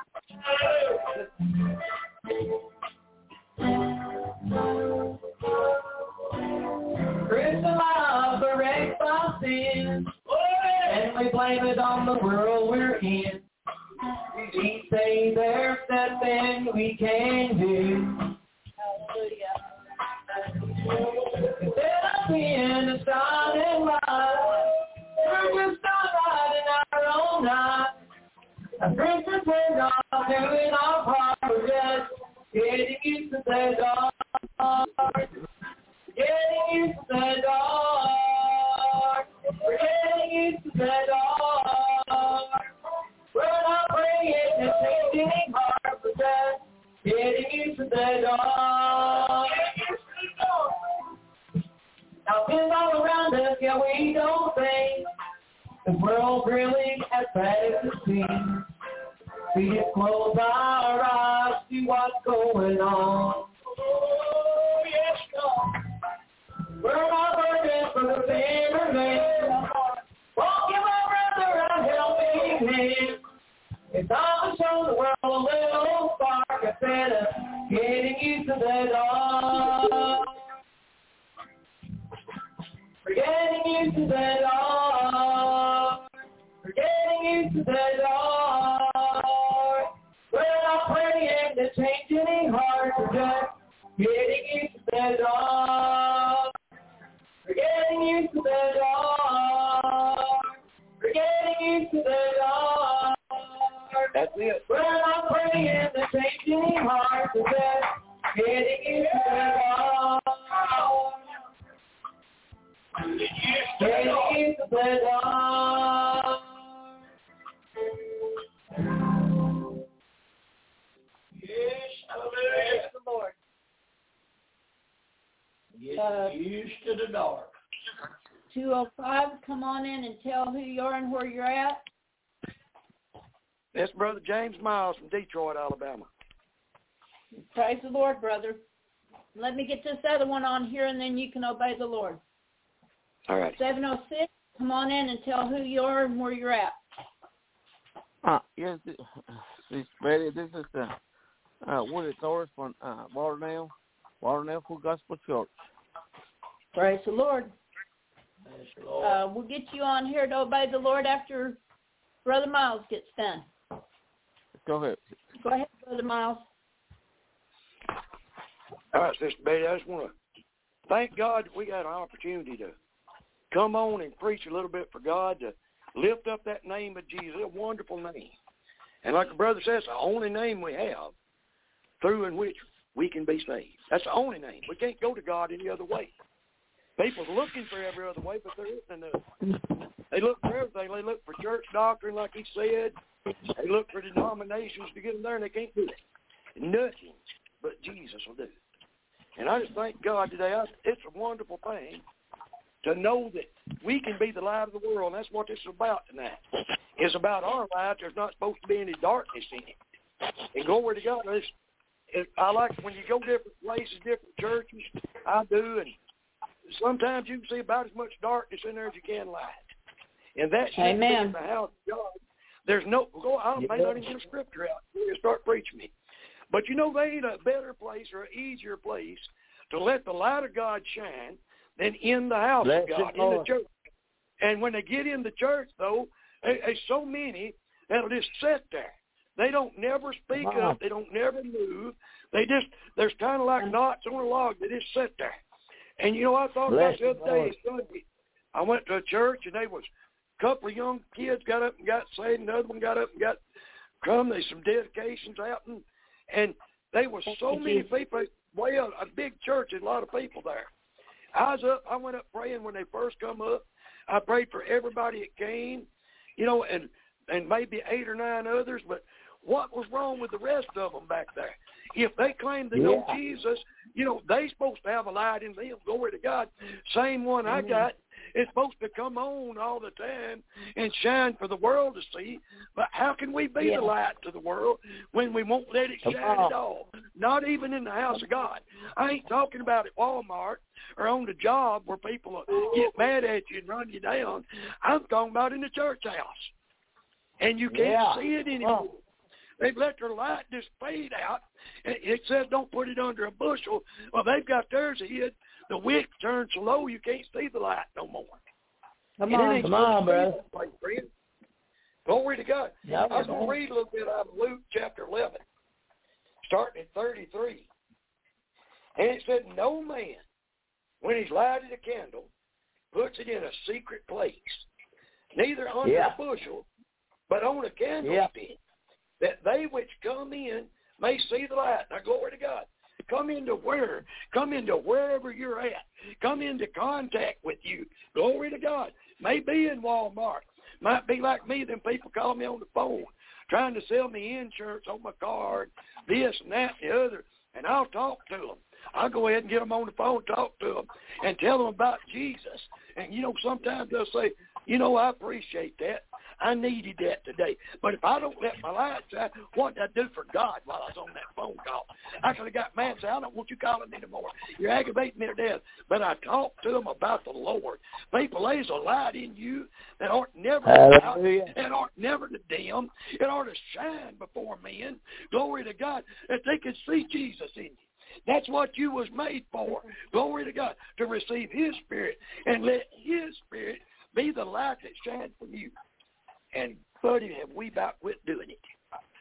S4: Christian love corrects our sins, and we blame it on the world we're in. We say there's nothing we can do.
S3: Hallelujah.
S4: Instead of being a shining light, we're just not right in our own eyes. A Christian says I'm doing our part, we're just getting used to the dark. Getting used to the dark. We're getting used to the dark. We're not praying and changing heart, we're just getting used to the dark. Now things all around us, yeah, we don't think the world really as bad as it seems. We just close our eyes to what's going on. Oh, yes, God. We're not burning for the sinner man. Won't give our brother a helping hand. It's time to show the world a little spark instead of getting used to the dark. We're getting used to the dark. We're getting used to the dark. We're not praying to change any heart. We're just getting used to the dark. We're getting used to the dark. We're getting used to the dark.
S5: That's it.
S4: We're not praying to change any heart. We're just getting used to the dark. Getting used to the dark.
S1: Yes, hallelujah.
S3: Praise the Lord.
S1: Get
S3: Uh,
S1: used to the dark.
S3: two oh five, come on in and tell who you are and where you're at.
S5: That's Brother James Miles from Detroit, Alabama.
S3: Praise the Lord, brother. Let me get this other one on here, and then you can obey the Lord.
S5: All right.
S3: seven oh six, come on in and tell who you are and where you're at.
S6: Uh, yes, this is Betty. This is uh, uh, Woody Torres from uh, Waterdale, Waterdale Full Gospel Church.
S3: Praise the Lord.
S1: Praise the Lord.
S3: Uh, we'll get you on here to obey the Lord after Brother Miles gets done.
S6: Go ahead.
S3: Go ahead, Brother Miles.
S5: All right, Sister Betty, I just want to thank God that we got an opportunity to come on and preach a little bit for God, to lift up that name of Jesus, a wonderful name. And like the brother says, the only name we have through in which we can be saved. That's the only name. We can't go to God any other way. People's looking for every other way, but there isn't enough. They look for everything. They look for church doctrine, like he said. They look for denominations to get them there, and they can't do it. Nothing but Jesus will do it. And I just thank God today. I, it's a wonderful thing to know that we can be the light of the world, and that's what this is about tonight. It's about our light. There's not supposed to be any darkness in it. And glory to God. It's, it, I like when you go different places, different churches. I do, and sometimes you can see about as much darkness in there as you can light. And that should be in the house of God. There's no, go, I may not even get a scripture out. You start preaching me. But you know, there ain't a better place or an easier place to let the light of God shine than in the house Bless of God, in the church. And when they get in the church, though, there's so many that'll just sit there. They don't never speak up. They don't never move. They just, there's kind of like knots on a log. They just sit there. And, you know, I thought about the other day, Sunday, I went to a church, and there was a couple of young kids got up and got saved, and another one got up and got come. There's some dedications happening. And there was so many people. Well, a big church, a lot of people there. I was up, I went up praying when they first come up. I prayed for everybody that came, you know, and, and maybe eight or nine others. But what was wrong with the rest of them back there? If they claim to yeah. know Jesus, you know, they supposed to have a light in them. Glory to God. Same one I got. It's supposed to come on all the time and shine for the world to see. But how can we be yeah. the light to the world when we won't let it shine at all? Not even in the house of God. I ain't talking about at Walmart or on the job where people get mad at you and run you down. I'm talking about in the church house. And you can't yeah. see it anymore. They've let their light just fade out. It says don't put it under a bushel. Well, they've got theirs hid. The wick turns so low you can't see the light no more.
S4: Come on, come on, brother.
S5: Glory to God. Yep, I was going to read a little bit out of Luke chapter eleven, starting at thirty-three. And it said, no man, when he's lighted a candle, puts it in a secret place, neither under yeah. a bushel, but on a candlestick, yeah. that they which come in may see the light. Now, glory to God. Come into where? Come into wherever you're at. Come into contact with you. Glory to God. May be in Walmart. Might be like me, them people call me on the phone trying to sell me insurance on my car, this and that and the other, and I'll talk to them. I'll go ahead and get them on the phone, talk to them, and tell them about Jesus. And, you know, sometimes they'll say, you know, I appreciate that. I needed that today. But if I don't let my light shine, what did I do for God while I was on that phone call? I could have got mad and said, I don't want you calling me anymore. You're aggravating me to death. But I talked to them about the Lord. People, there's a light in you that ought never to out, that ought never to dim. It ought to shine before men. Glory to God, that they can see Jesus in you. That's what you was made for. Glory to God, to receive his Spirit and let his Spirit be the light that shines from you. And, buddy, have we about quit doing it?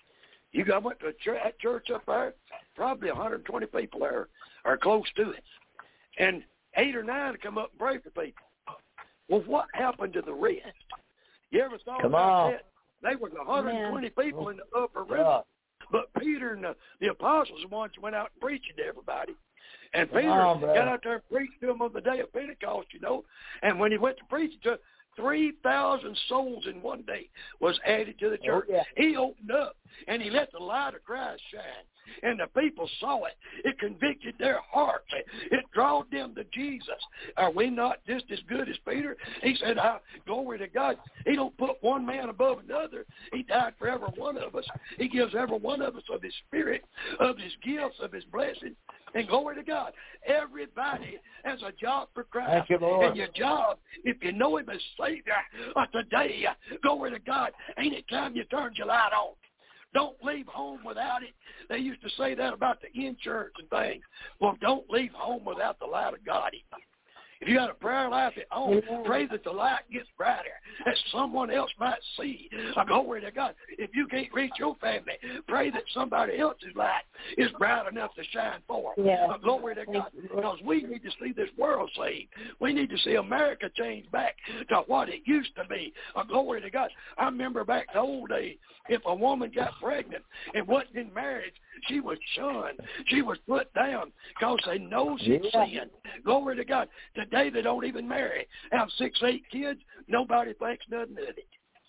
S5: You got went to a church, that church up there, probably one hundred twenty people there are close to it. And eight or nine come up and pray for people. Well, what happened to the rest? You ever thought
S4: Come
S5: about
S4: on.
S5: that? They were one hundred twenty yeah. people in the upper room. Yeah. But Peter and the, the apostles the ones who went out and preaching to everybody. And Peter on, got out there and preached to them on the day of Pentecost, you know. And when he went to preach to three thousand souls in one day was added to the church. Oh, yeah. He opened up, and he let the light of Christ shine. And the people saw it. It convicted their hearts. It drawed them to Jesus. Are we not just as good as Peter? He said, oh, glory to God. He don't put one man above another. He died for every one of us. He gives every one of us of his Spirit, of his gifts, of his blessings. And glory to God. Everybody has a job for Christ.
S4: Thank you, Lord.
S5: And your job, if you know him as Savior of today, glory to God, ain't it time you turned your light on? Don't leave home without it. They used to say that about the insurance and things. Well, don't leave home without the light of God in you. If you got a prayer life at home, yeah. pray that the light gets brighter, that someone else might see. Glory to God. If you can't reach your family, pray that somebody else's light is bright enough to shine forth.
S3: Yeah.
S5: Uh, glory to God. Because we need to see this world saved. We need to see America change back to what it used to be. Uh, glory to God. I remember back the old days, if a woman got pregnant and wasn't in marriage, she was shunned. She was put down because they know she's
S3: Yeah.
S5: sin. Glory to God. Today they don't even marry. Have six, eight kids. Nobody thinks nothing of it.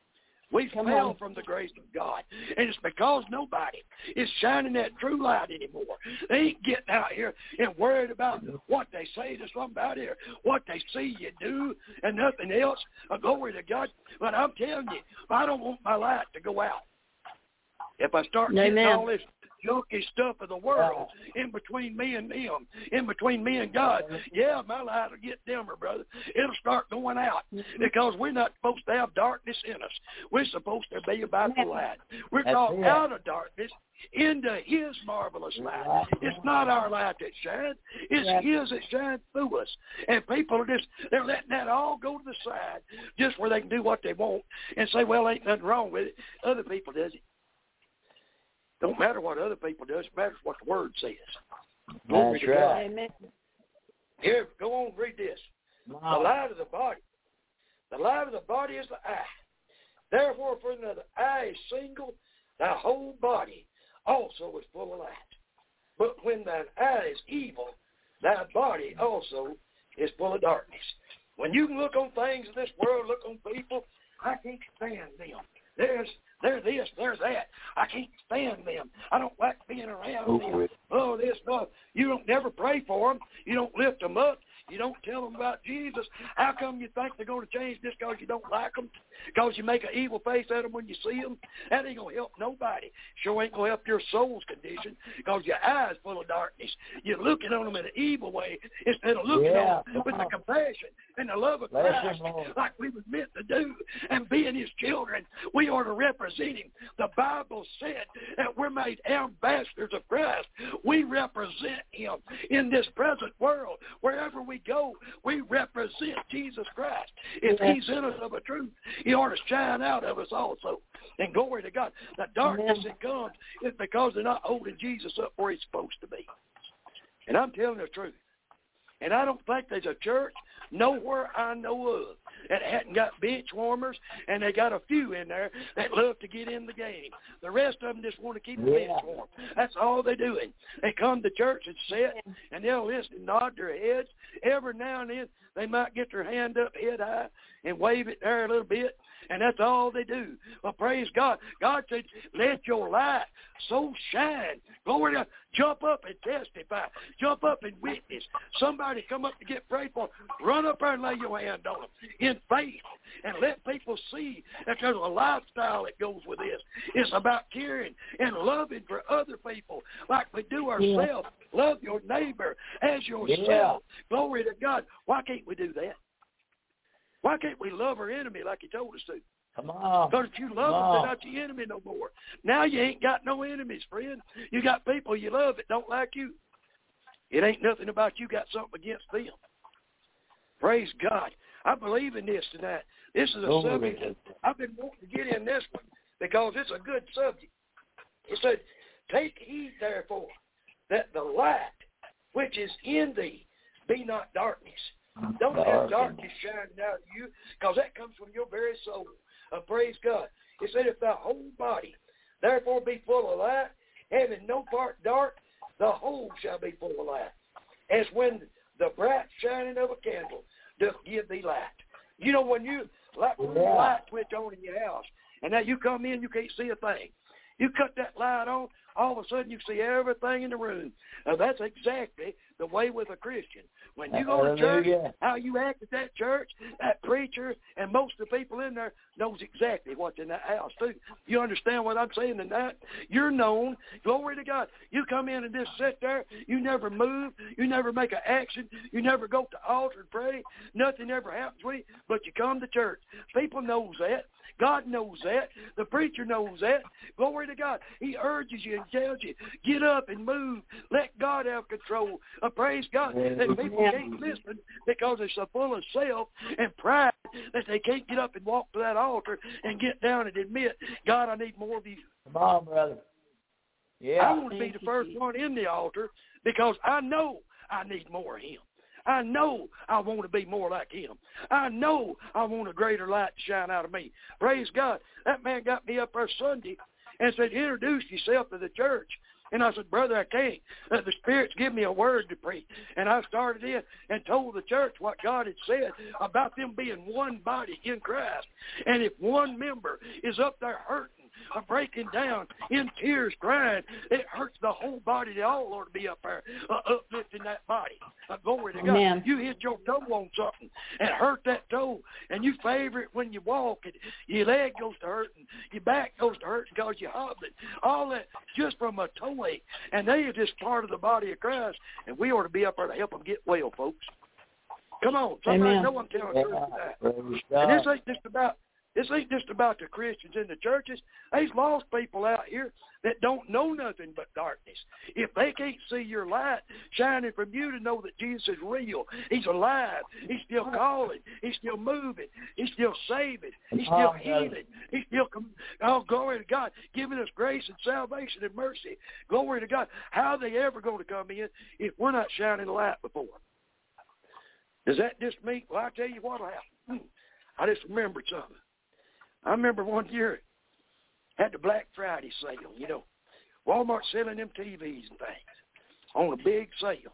S5: We
S3: Come
S5: fell
S3: on.
S5: from the grace of God. And it's because nobody is shining that true light anymore. They ain't getting out here and worried about what they say to somebody or what they see you do and nothing else. Uh, glory to God. But I'm telling you, I don't want my light to go out. If I start
S3: Amen.
S5: getting all this junky stuff of the world in between me and them, in between me and God, yeah, my light will get dimmer, brother. It'll start going out because we're not supposed to have darkness in us. We're supposed to be about the light. We're
S4: That's
S5: called
S4: it.
S5: out of darkness into His marvelous light. It's not our light that shines. It's
S3: Yeah.
S5: His that shines through us. And people are just, they're letting that all go to the side just where they can do what they want and say, well, ain't nothing wrong with it. Other people does it. Don't matter what other people do. It matters what the Word says. Glory
S4: That's
S5: to God.
S4: right.
S3: Amen.
S5: Here, go on, read this. The light of the body. The light of the body is the eye. Therefore, for the eye is single, thy whole body also is full of light. But when thine eye is evil, thy body also is full of darkness. When you look on things in this world, look on people, I can't stand them. There's They're this, they're that. I can't stand them. I don't like being around them. Oh, this, no. You don't never pray for them. You don't lift them up. You don't tell them about Jesus. How come you think they're going to change just because you don't like them? Because you make an evil face at them when you see them? That ain't going to help nobody. Sure ain't going to help your soul's condition because your eyes full of darkness. You're looking on them in an evil way instead of looking
S4: Yeah.
S5: on them with the compassion and the love of
S4: Bless
S5: Christ
S4: him, Lord.
S5: like we were meant to do. And being His children, we are to represent Him. The Bible said that we're made ambassadors of Christ. We represent Him in this present world. Wherever we go, we represent Jesus Christ. If
S3: Yes.
S5: He's in us of a truth, He ought to shine out of us also. And glory to God. The darkness
S3: Amen.
S5: that comes is because they're not holding Jesus up where He's supposed to be. And I'm telling the truth. And I don't think there's a church nowhere I know of that hadn't got bench warmers, and they got a few in there that love to get in the game. The rest of them just want to keep the
S4: Yeah.
S5: bench warm. That's all they're doing. They come to church and sit, and they'll listen and nod their heads. Every now and then, they might get their hand up head high and wave it there a little bit, and that's all they do. Well, praise God. God said, let your light so shine. Glory to God. Jump up and testify. Jump up and witness. Somebody come up to get prayed for. Run up there and lay your hand on them in faith and let people see that there's a lifestyle that goes with this. It's about caring and loving for other people like we do ourselves. Love your neighbor as yourself.
S4: Yeah.
S5: Glory to God. Why can't we do that? Why can't we love our enemy like He told us to?
S4: Come on.
S5: Because if you love them, they're not your enemy no more. Now you ain't got no enemies, friend. You got people you love that don't like you. It ain't nothing about you got something against them. Praise God. I believe in this tonight. This is a
S4: Oh,
S5: subject
S4: yeah.
S5: that I've been wanting to get in this one because it's a good subject. It said, take heed, therefore, that the light which is in thee be not darkness. Don't have darkness shining out of you because that comes from your very soul. Uh, praise God. It said, if thy whole body therefore be full of light, having no part dark, the whole shall be full of light. As when the bright shining of a candle doth give thee light. You know, when you, like when
S4: Yeah.
S5: the light switch on in your house, and now you come in, you can't see a thing. You cut that light on, all of a sudden you see everything in the room. Now, that's exactly the way with a Christian. When you go to church,
S4: Hallelujah.
S5: how you act at that church, that preacher, and most of the people in there knows exactly what's in that house, too. You understand what I'm saying tonight? You're known. Glory to God. You come in and just sit there. You never move. You never make an action. You never go to the altar and pray. Nothing ever happens with you, but you come to church. People knows that. God knows that. The preacher knows that. Glory to God. He urges you and tells you, get up and move. Let God have control. Uh, praise God. That people can't listen because they're so full of self and pride that they can't get up and walk to that altar and get down and admit, God, I need more of you.
S4: Come on, brother.
S6: Yeah.
S5: I want to be
S3: Thank
S5: the
S3: you,
S5: first
S3: Jesus.
S5: one in the altar because I know I need more of him. I know I want to be more like him. I know I want a greater light to shine out of me. Praise God. That man got me up there Sunday and said, introduce yourself to the church. And I said, brother, I can't. Uh, the Spirit's given me a word to preach. And I started in and told the church what God had said about them being one body in Christ. And if one member is up there hurting, or breaking down in tears, crying, it hurts the whole body. They all ought to be up there uh, uplifting that body. Uh, glory to God.
S3: Amen.
S5: You hit your toe on something and hurt that toe, and you favor it when you walk, and your leg goes to hurting, your back goes to hurting because you're hobbling. All that just from a toe ache, and they are just part of the body of Christ, and we ought to be up there to help them get well, folks. Come on. Somebody
S3: Amen.
S5: know I'm telling the truth
S6: Yeah.
S5: with that. And this ain't just about This ain't just about the Christians in the churches. There's lost people out here that don't know nothing but darkness. If they can't see your light shining from you to know that Jesus is real, he's alive, he's still calling, he's still moving, he's still saving, he's still healing, he's still, oh, glory to God, giving us grace and salvation and mercy. Glory to God. How are they ever going to come in if we're not shining the light before? Does that just mean, well, I'll tell you what happened. I just remembered something. I remember one year had the Black Friday sale, you know. Walmart selling them T Vs and things on a big sale.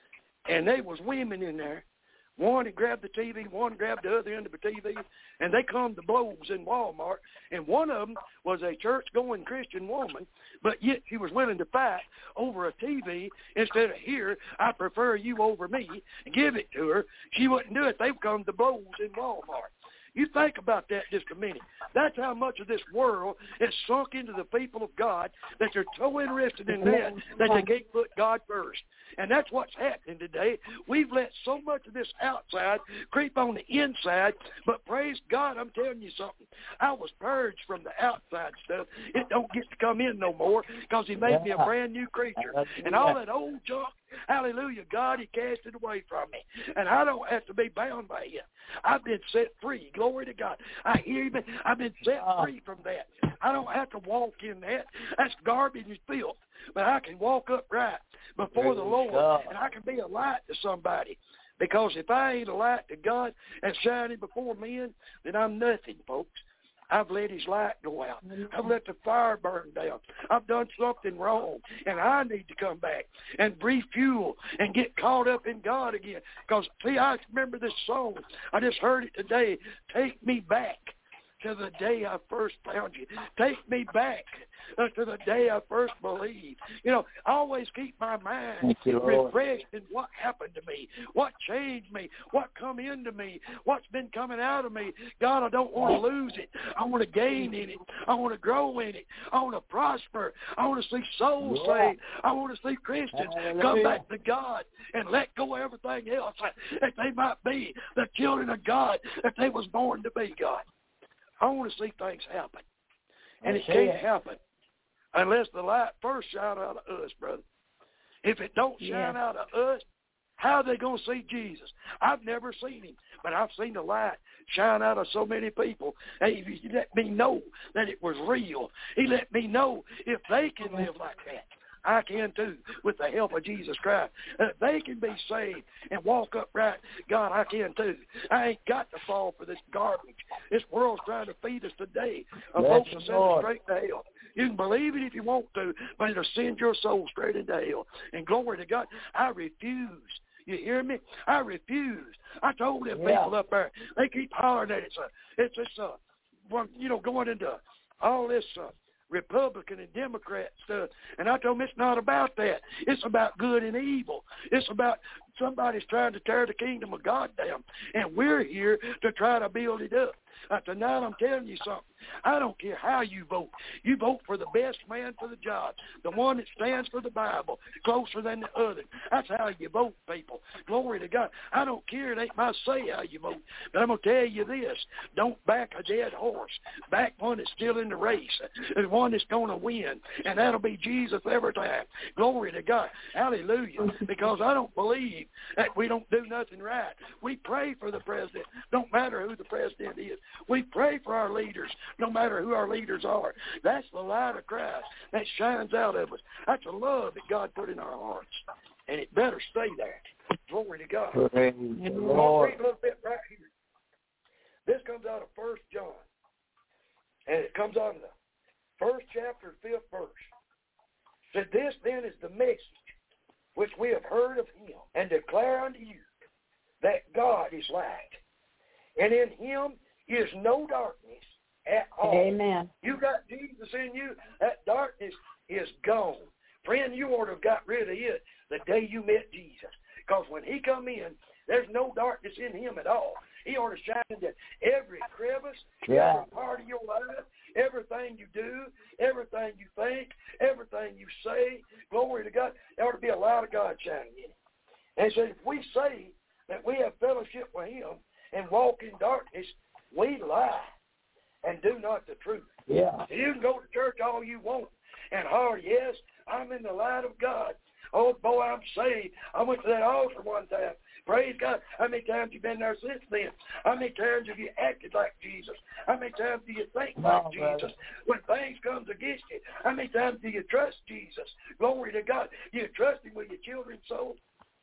S5: And there was women in there. One had grabbed the T V, one grabbed the other end of the T V, and they come to blows in Walmart. And one of them was a church-going Christian woman, but yet she was willing to fight over a T V instead of, here, I prefer you over me, and give it to her. She wouldn't do it. They come to blows in Walmart. You think about that just a minute. That's how much of this world is sunk into the people of God that they're so interested in that that they can't put God first. And that's what's happening today. We've let so much of this outside creep on the inside, but praise God, I'm telling you something. I was purged from the outside stuff. It don't get to come in no more because he made me a brand new creature. And all that old junk, hallelujah, God, he cast it away from me. And I don't have to be bound by it. I've been set free. Glory to God. I hear you. I've been set free from that. I don't have to walk in that. That's garbage and filth. But I can walk upright before the Lord, and I can be a light to somebody. Because if I ain't a light to God and shining before men, then I'm nothing, folks. I've let his light go out. I've let the fire burn down. I've done something wrong, and I need to come back and refuel and get caught up in God again. Because, see, I remember this song. I just heard it today. Take me back to the day I first found you. Take me back uh, to the day I first believed. You know, I always keep my mind
S6: you,
S5: refreshed in what happened to me, what changed me, what come into me, what's been coming out of me. God, I don't want to lose it. I want to gain in it. I want to grow in it. I want to prosper. I want to see souls
S6: Yeah.
S5: saved. I want to see Christians
S6: Hallelujah.
S5: come back to God and let go of everything else that they might be the children of God that they was born to be, God. I want to see things happen. And it can't happen unless the light first shine out of us, brother. If it don't shine
S3: Yeah.
S5: out of us, how are they going to see Jesus? I've never seen him, but I've seen the light shine out of so many people. Hey, he let me know that it was real. He let me know if they can live like that, I can too, with the help of Jesus Christ. Uh, they can be saved and walk upright. God, I can too. I ain't got to fall for this garbage. This world's trying to feed us today. Uh, folks will send us straight to hell. You can believe it if you want to, but it'll send your soul straight into hell. And glory to God, I refuse. You hear me? I refuse. I told them
S6: Yeah.
S5: people up there, they keep hollering that it's a, it's it's a, well, you know, going into all this uh, Republican and Democrat stuff. And I told them it's not about that. It's about good and evil. It's about somebody's trying to tear the kingdom of God down. And we're here to try to build it up. Uh, tonight I'm telling you something. I don't care how you vote. You vote for the best man for the job, the one that stands for the Bible, closer than the other. That's how you vote, people. Glory to God. I don't care. It ain't my say how you vote. But I'm going to tell you this. Don't back a dead horse. Back one that's still in the race. The one that's going to win. And that'll be Jesus every time. Glory to God. Hallelujah. Because I don't believe that we don't do nothing right. We pray for the president. Don't matter who the president is. We pray for our leaders. no matter who our leaders are. That's the light of Christ that shines out of us. That's the love that God put in our hearts. And it better stay there. Glory to God.
S6: Praise the Lord.
S5: Read a little bit right here. This comes out of First John. And it comes out of the first chapter, fifth verse. Said, this then is the message which we have heard of him, and declare unto you that God is light, and in him is no darkness at all.
S3: Amen.
S5: You got Jesus in you, that darkness is gone. Friend, you ought to have got rid of it the day you met Jesus. Because when he come in, there's no darkness in him at all. He ought to shine into every crevice,
S6: Yeah.
S5: every part of your life, everything you do, everything you think, everything you say. Glory to God. There ought to be a light of God shining in it. And so if we say that we have fellowship with him and walk in darkness, we lie and do not the truth.
S6: Yeah.
S5: You can go to church all you want and holler, yes, I'm in the light of God. Oh, boy, I'm saved. I went to that altar one time. Praise God. How many times you been there since then? How many times have you acted like Jesus? How many times do you think like
S6: Oh,
S5: Jesus? When things comes against you, how many times do you trust Jesus? Glory to God. You trust him with your children's soul?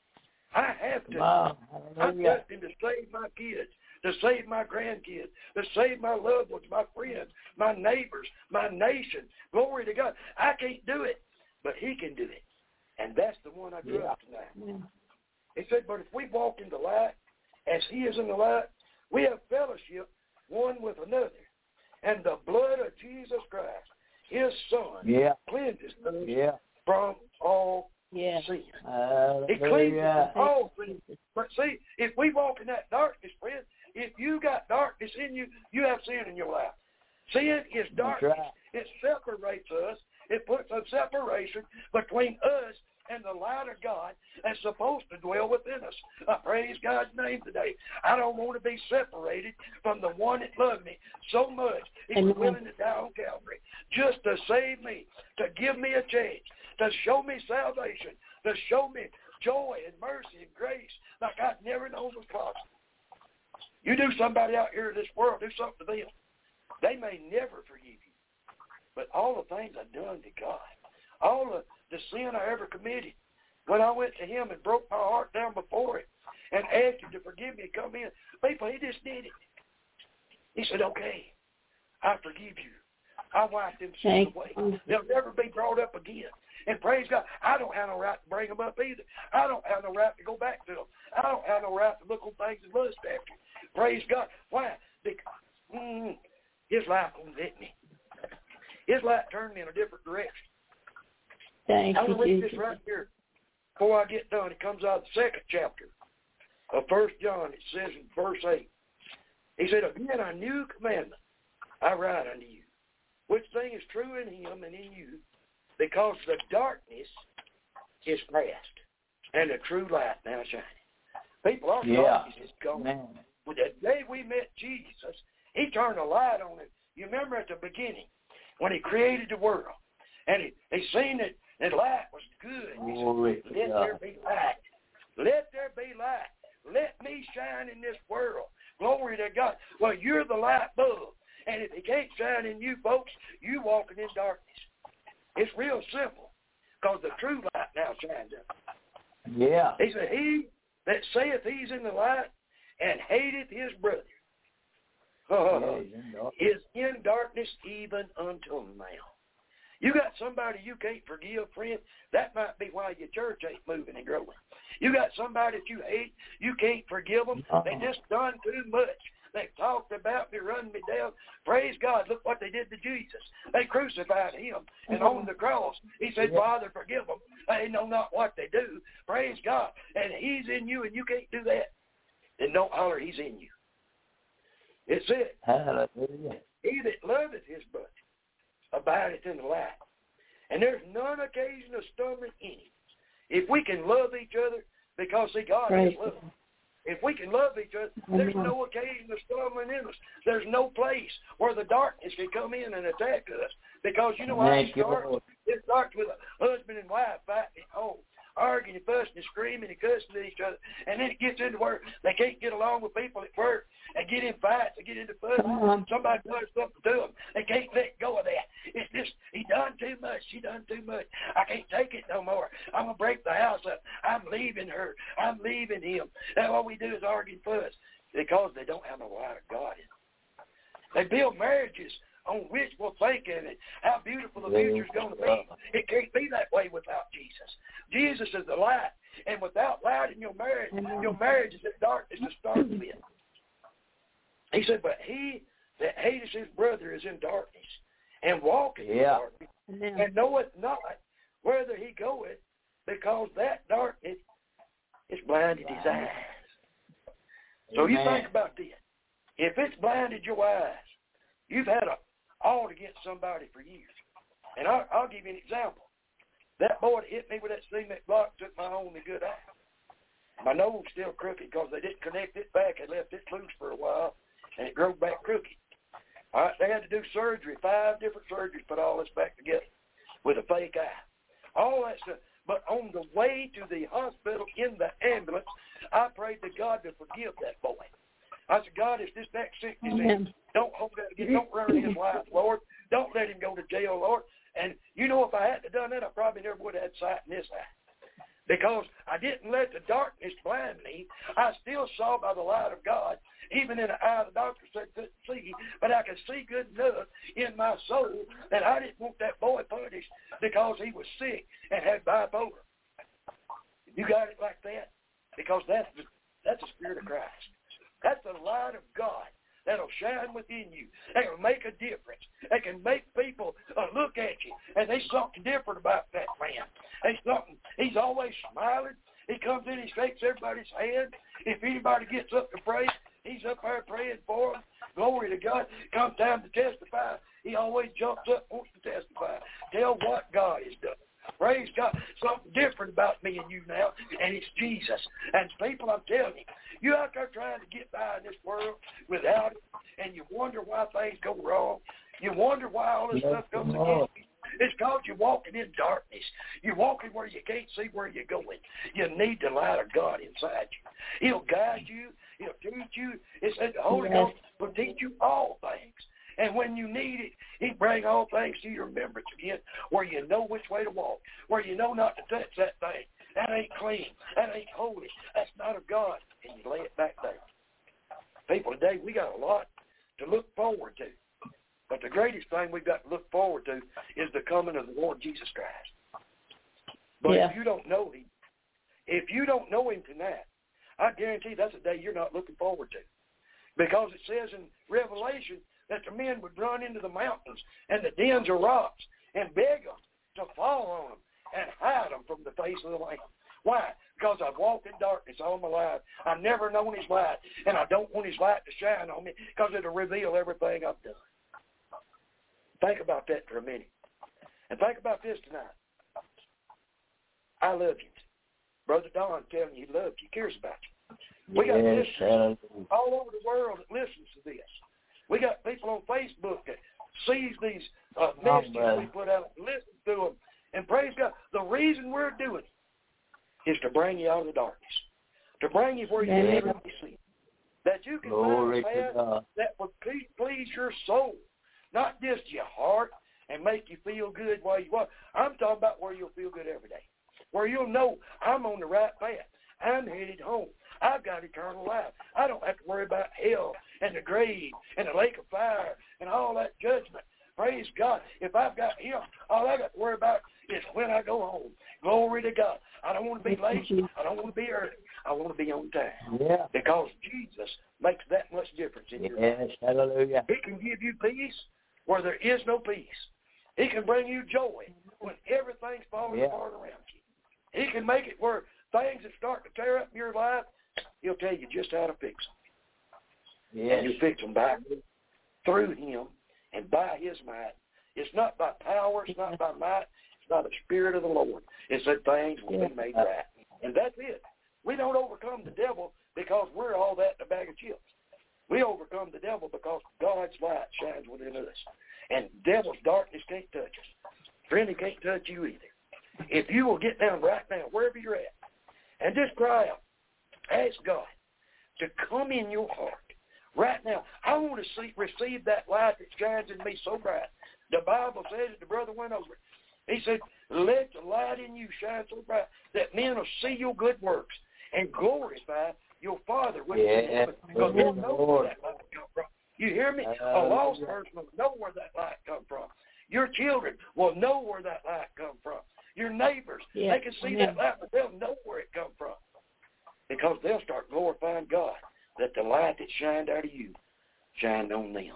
S5: I have to.
S6: Wow.
S5: I trust him to save my kids, to save my grandkids, to save my loved ones, my friends, my neighbors, my nation. Glory to God. I can't do it, but he can do it. And that's the one I trust
S6: Yeah.
S5: tonight. He said, but if we walk in the light, as he is in the light, we have fellowship one with another. And the blood of Jesus Christ, his son,
S6: Yeah.
S5: cleanses us
S6: Yeah.
S5: from all
S3: Yeah.
S5: sin.
S6: Uh,
S5: It cleanses
S6: yeah.
S5: us all sin. But see, if we walk in that darkness, friend, if you got darkness in you, you have sin in your life. Sin is darkness.
S6: right.
S5: It separates us. It puts a separation between us and the light of God that's supposed to dwell within us. I praise God's name today. I don't want to be separated from the one that loved me so much. He was willing to die on Calvary just to save me, to give me a change, to show me salvation, to show me joy and mercy and grace like I've never known was possible. You do somebody out here in this world, do something to them. They may never forgive you. But all the things I've done to God, all the, the sin I ever committed, when I went to him and broke my heart down before him and asked him to forgive me and come in, people, he just did it. He said, okay, I forgive you. I wiped them sins away. They'll never be brought up again. And praise God, I don't have no right to bring them up either. I don't have no right to go back to them. I don't have no right to look on things and lust after. Praise God. Why? Because mm, his life won't let me. His light turned me in a different direction.
S3: Thank
S5: I'm
S3: you,
S5: going to read
S3: Jesus.
S5: this right here before I get done. It comes out of the second chapter of First John. It says in verse eight. He said, again, a new commandment I write unto you, which thing is true in him and in you, because the darkness is past, and the true light now shining. People, our
S6: Yeah.
S5: darkness is gone.
S6: Man.
S5: But the day we met Jesus, he turned a light on it. You remember at the beginning, when he created the world, and he, he seen that, that light was good. He
S6: Glory
S5: said,
S6: to
S5: let
S6: God.
S5: there be light. Let there be light. Let me shine in this world. Glory to God. Well, you're the light bulb. And if he can't shine in you, folks, you walking in darkness. It's real simple, because the true light now shines up.
S6: Yeah.
S5: He said, he that saith he's in the light and hateth his brother uh, is in darkness even until now. You got somebody you can't forgive, friend, that might be why your church ain't moving and growing. You got somebody that you hate, you can't forgive them. They just done too much. They talked about me, run me down. Praise God, look what they did to Jesus. They crucified him, and on the cross, he said, Father, forgive them. They know not what they do. Praise God. And he's in you, and you can't do that. Then don't holler, he's in you. It's it.
S6: Hallelujah.
S5: He that loveth his brother abideth in the light. And there's none occasion of stumbling in him. If we can love each other, because, see, God is love. If we can love each other, there's no occasion of stumbling in us. There's no place where the darkness can come in and attack us. Because you know how it starts? It starts with a husband and wife fighting at home. arguing and fussing and screaming and cussing at each other. And then it gets into where they can't get along with people at work and get in fights and get into fussing. Somebody does something to them. They can't let go of that. It's just, he done too much. She done too much. I can't take it no more. I'm going to break the house up. I'm leaving her. I'm leaving him. That's all we do is argue and fuss because they don't have no light of God in them. They build marriages on wishful thinking and how beautiful the future's going to be. It can't be that way without Jesus. Jesus is the light, and without light in your marriage, your marriage is in darkness to start with. He said, but he that hateth his brother is in darkness, and walketh in
S6: yeah.
S5: darkness, and knoweth not whither he goeth, because that darkness is blinded his eyes. So you think about this. If it's blinded your eyes, you've had a ought against somebody for years. And I'll, I'll give you an example. That boy that hit me with that cement block took my only good eye. My nose still crooked because they didn't connect it back and left it loose for a while, and it grew back crooked. All right, they had to do surgery, five different surgeries, put all this back together with a fake eye. All that stuff. But on the way to the hospital in the ambulance, I prayed to God to forgive that boy. I said, God, if this that sickness is, don't hold that again. Don't ruin his life, Lord. Don't let him go to jail, Lord. And you know, if I hadn't done that, I probably never would have had sight in this eye. Because I didn't let the darkness blind me. I still saw by the light of God, even in the eye the doctor said couldn't see, but I could see good enough in my soul that I didn't want that boy punished because he was sick and had bipolar. You got it like that? Because that's the, that's the Spirit of Christ. That's the light of God that'll shine within you. That will make a difference. That can make people uh, look at you, and there's something different about that man. There's something. He's always smiling. He comes in, he shakes everybody's hand. If anybody gets up to pray, he's up there praying for them. Glory to God. Comes time to testify, he always jumps up and wants to testify. Tell what God has done. Praise God. Something different about me and you now, and it's Jesus. And people, I'm telling you, you out there trying to get by in this world without it, and you wonder why things go wrong. You wonder why all this stuff comes against you. It's because you're walking in darkness. You're walking where you can't see where you're going. You need the light of God inside you. He'll guide you. He'll teach you. It said the Holy yes. Ghost will teach you all things. And when you need it, he bring all things to your remembrance again, where you know which way to walk, where you know not to touch that thing. That ain't clean. That ain't holy. That's not of God. And you lay it back there. People, today, we got a lot to look forward to. But the greatest thing we've got to look forward to is the coming of the Lord Jesus Christ. But yeah. if you don't know him, if you don't know him tonight, I guarantee that's a day you're not looking forward to. Because it says in Revelation that the men would run into the mountains and the dens of rocks and beg them to fall on them and hide them from the face of the Lamb. Why? Because I've walked in darkness all my life. I've never known his light, and I don't want his light to shine on me because it'll reveal everything I've done. Think about that for a minute. And think about this tonight. I love you. Brother Don telling you he loves you, cares about you. We got yes, listeners all over the world that listens to this. We got people on Facebook that sees these uh, messages oh, we put out, listen to them, and praise God. The reason we're doing it is to bring you out of the darkness, to bring you where you yeah. can be seen, that you can Glory find a path that will please your soul, not just your heart and make you feel good while you walk. I'm talking about where you'll feel good every day, where you'll know I'm on the right path. I'm headed home. I've got eternal life. I don't have to worry about hell and the grave and the lake of fire and all that judgment. Praise God. If I've got him, all I got to worry about is when I go home. Glory to God. I don't want to be late. I don't want to be early. I want to be on time. Yeah. Because Jesus makes that much difference in your life.
S6: Yes, hallelujah.
S5: He can give you peace where there is no peace. He can bring you joy when everything's falling yeah. apart around you. He can make it where things that start to tear up your life, he'll tell you just how to fix them. Yes. And you fix them by through him and by his might. It's not by power. It's not by might. It's by the Spirit of the Lord. It's that things will be made right. And that's it. We don't overcome the devil because we're all that in a bag of chips. We overcome the devil because God's light shines within us. And devil's darkness can't touch us. Friend, he can't touch you either. if you will get down right now, wherever you're at, and just cry out, ask God to come in your heart right now. I want to see, receive that light that shines in me so bright. The Bible says it, the brother went over it. He said, let the light in you shine so bright that men will see your good works and glorify your Father which is in heaven. Because they'll know where that light comes from. You hear me? A lost person will know where that light comes from. Your children will know where that light comes from. Your neighbors, yeah. they can see yeah. that light, but they'll know where it comes from. Because they'll start glorifying God that the light that shined out of you shined on them.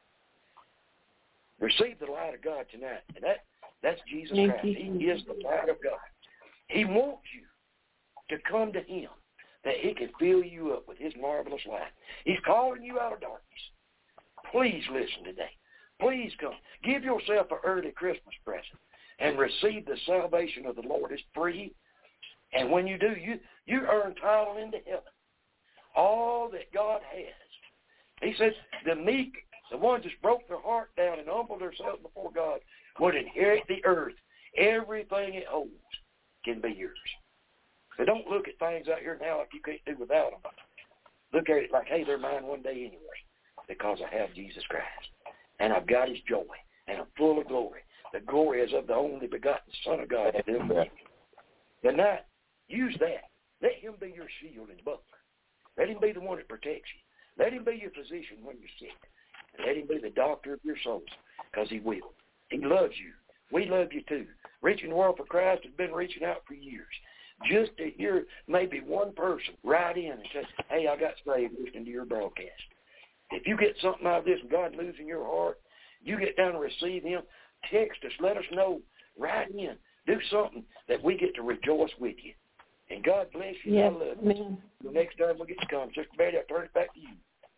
S5: Receive the light of God tonight. And that, that's Jesus
S3: Thank
S5: Christ.
S3: You.
S5: He is the light of God. He wants you to come to him that he can fill you up with his marvelous light. He's calling you out of darkness. Please listen today. Please come. Give yourself an early Christmas present and receive the salvation of the Lord. It's free. And when you do, you, you earn title into heaven. All that God has. He says the meek, the ones that broke their heart down and humbled themselves before God, would inherit the earth. Everything it holds can be yours. So don't look at things out here now like you can't do without them. Look at it like, hey, they're mine one day anyway, because I have Jesus Christ. And I've got his joy, and I'm full of glory. The glory is of the only begotten Son of God that lives in me. Tonight, use that. Let him be your shield and buckler. Let him be the one that protects you. Let him be your physician when you're sick. And let him be the doctor of your souls, because he will. He loves you. We love you too. Reaching the World for Christ has been reaching out for years. Just to hear maybe one person write in and say, hey, I got saved listening to your broadcast. If you get something out of this and God moves in your heart, you get down and receive him, text us, let us know, write in, do something that we get to rejoice with you. And God bless you.
S3: Yes,
S5: I love you. The next time we get to come, Sister Betty, I'll turn it back to you.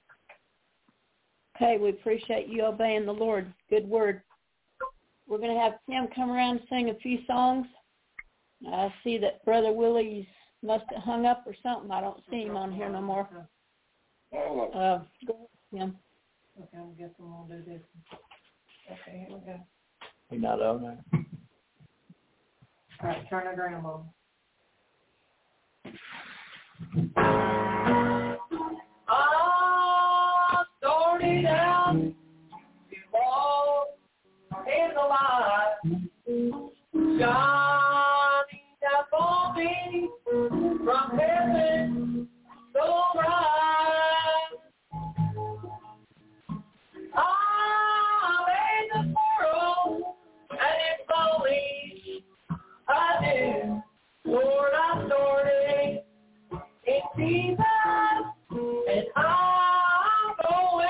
S3: Okay, we appreciate you obeying the Lord. Good word. We're going to have Tim come around and sing a few songs. I see that Brother Willie's must have hung up or something. I don't see him on here no more. Uh, go ahead, Tim.
S7: Okay, I guess I'm going to do this. Okay, here we go.
S6: He's not on there.
S7: All right, turn the gram on. I started out to walk in the light, shining down for me from heaven so bright. I made the world and it's only I do. Lord, I started in Jesus, and I'm going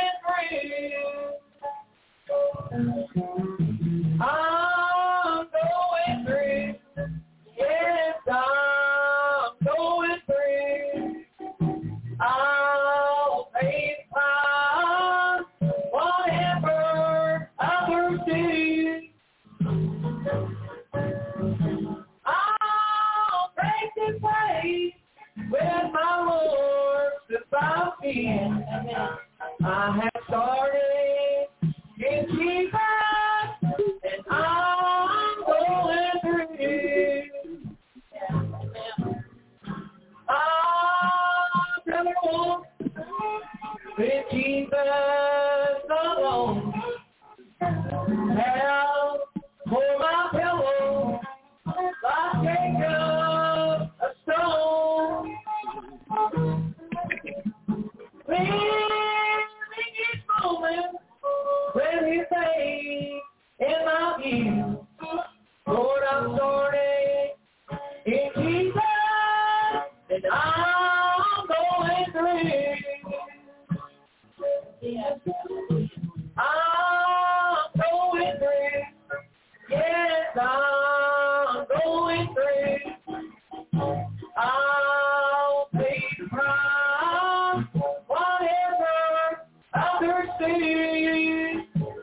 S7: through. I'm going through. Yes, I'm going through. I'll pay the price, whatever others do. I'll take this way with my Lord to find peace. I have started in Jesus, and I'm going through. I never walk with Jesus alone. Now, for my pillow, I take up a stone. Living each moment with his faith in my view. Lord, I'm starting in Jesus, and I'm going through. I'm going through. Yes, I'm going through. I'll pay the price, whatever others see.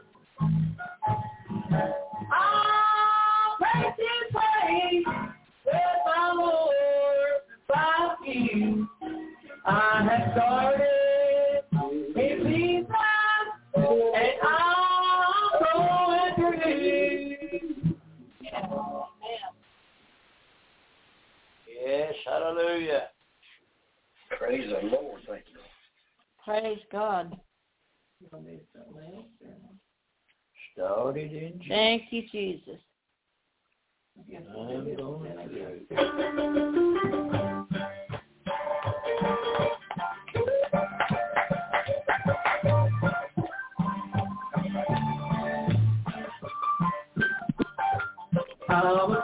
S7: I'll take this way with my Lord by you. I have started in Jesus, and I'm going through.
S5: the Lord. Thank you.
S3: Praise God.
S1: Started in Jesus.
S3: Thank you, Jesus.
S1: I'm going to
S4: I was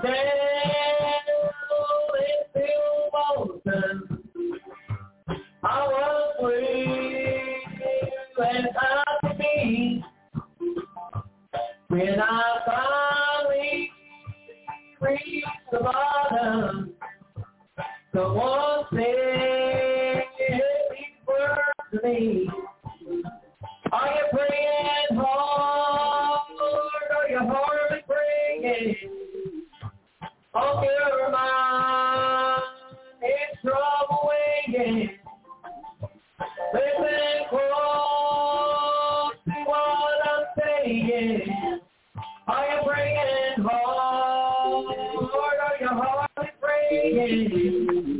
S4: down in Boston. I was free and happy to be. When I finally reached the bottom, someone said these words to me. Are you praying hard? Are you hardly praying? On your mind, it's trouble waiting. Listen close to what I'm saying. Are you praying hard? Are you hardly praying?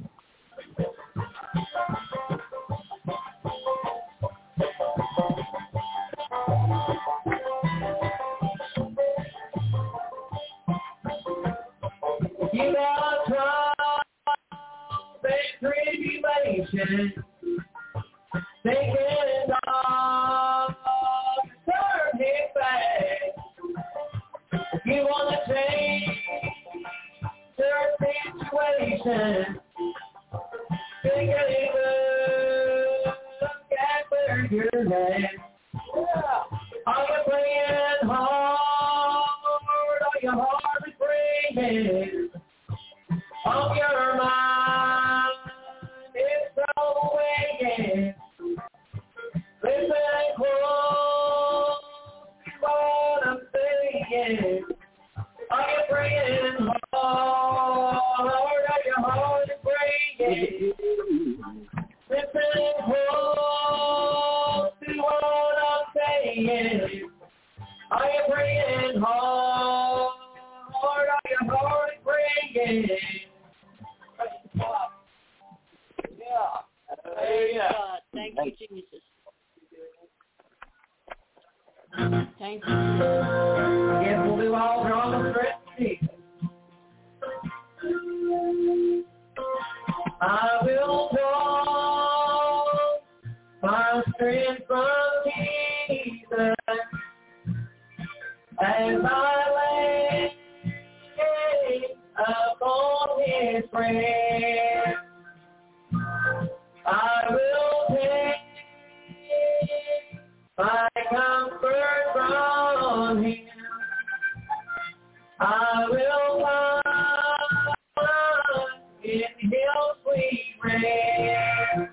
S4: You got trials and tribulation, thinking God turn it back. You want to change your situation, take a look at where you're at. Are you praying hard? Are you hardly praying? On your mind, it's trouble waiting. Listen close to what I'm saying. Are you praying hard? Are you hardly praying? Listen close to what I'm saying. Are you praying hard? Are you hardly praying?
S3: Yeah. Praise God. Thank you, Jesus. Thank you.
S4: I guess we'll do all wrong with Jesus. I will draw my strength from Jesus as I lay upon His prayer. I will take my comfort from Him. I will find in His sweet rest.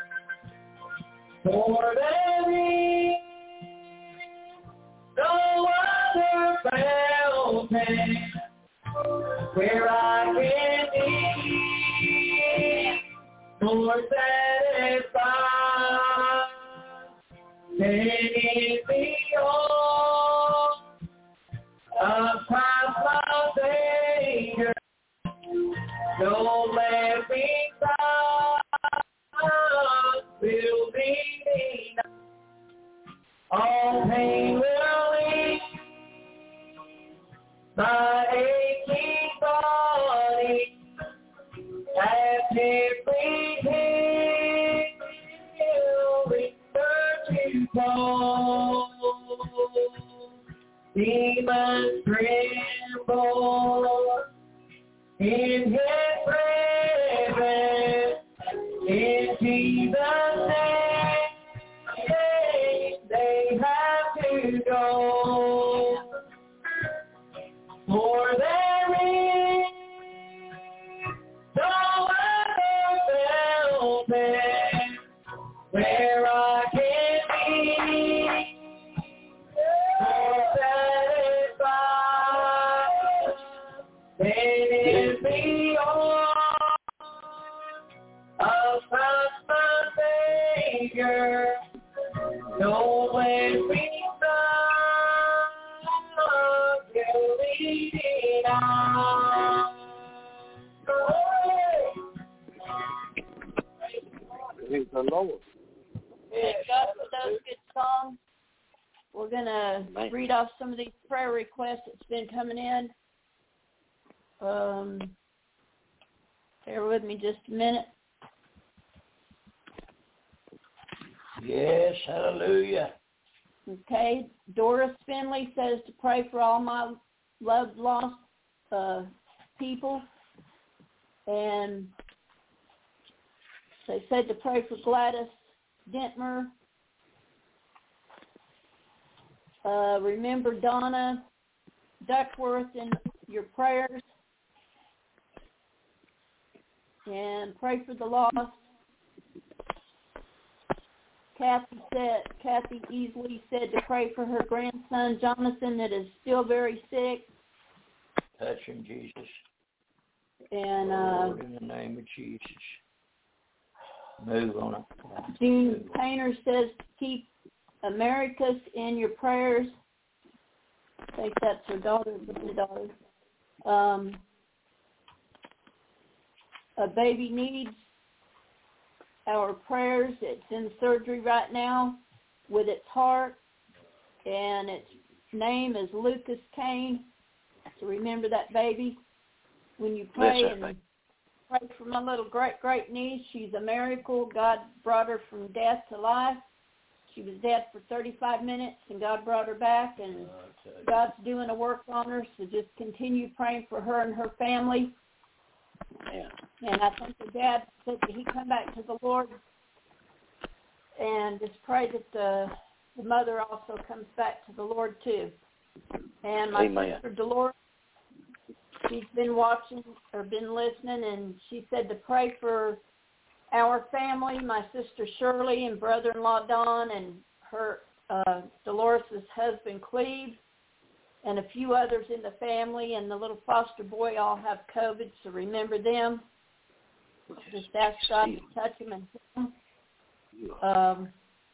S4: For there is no other fountain where I can be more satisfied than in the arms of Christ my Savior. No laughing side will be denied. All pain will leave my aching body as everything will return to cold. Demons tremble in His presence. In Jesus' name, they have to go. For there is no other fountain where I can be more satisfied than in the arms of Christ my Savior. No laughing side will be denied.
S5: the Lord.
S3: Thank God for those good songs. We're going to read off some of these prayer requests that's been coming in. Um, bear with me just a minute.
S1: Yes, hallelujah.
S3: Okay, Doris Finley says to pray for all my loved lost uh, people. And they said to pray for Gladys Dentmer. Uh, remember Donna Duckworth in your prayers. And pray for the lost. Kathy said, Kathy Easley said to pray for her grandson Jonathan that is still very sick.
S1: Touch him, Jesus.
S3: And uh,
S1: Lord, in the name of Jesus, move on it.
S3: June
S1: Move.
S3: Painter says to keep Americus in your prayers. I think that's her daughter, the daughter. Um, a baby needs our prayers. It's in surgery right now with its heart, and its name is Lucas Kane. So remember that baby when you pray.
S5: Yes,
S3: and pray for my little great great niece. She's a miracle. God brought her from death to life. She was dead for thirty-five minutes, and God brought her back, and God's doing a work on her. So just continue praying for her and her family.
S5: Yeah.
S3: And I think the dad said that he come back to the Lord, and just pray that the, the mother also comes back to the Lord too. And my
S5: Amen.
S3: sister Dolores, she's been watching or been listening, and she said to pray for our family, my sister Shirley and brother-in-law Don and her uh, Dolores' husband Cleve, and a few others in the family, and the little foster boy all have COVID, so remember them. Just ask God to touch them and heal them. Um,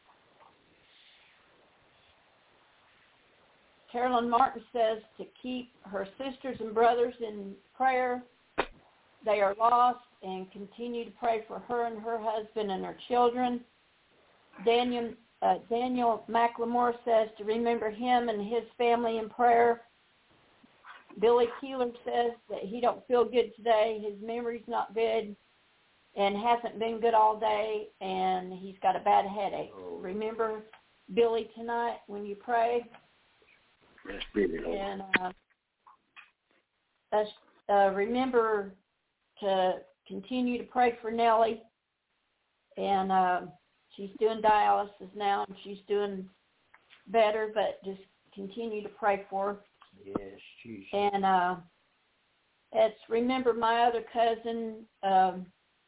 S3: Carolyn Martin says to keep her sisters and brothers in prayer. They are lost, and continue to pray for her and her husband and her children. Daniel uh, Daniel McLemore says to remember him and his family in prayer. Billy Keeler says that he don't feel good today. His memory's not good and hasn't been good all day, and he's got a bad headache. Remember Billy tonight when you pray.
S5: Yes, Billy.
S3: And uh, that's, uh, remember to continue to pray for Nellie. And uh, she's doing dialysis now, and she's doing better, but just continue to pray for her.
S1: Yes, Jesus.
S3: And uh, it's remember my other cousin, um,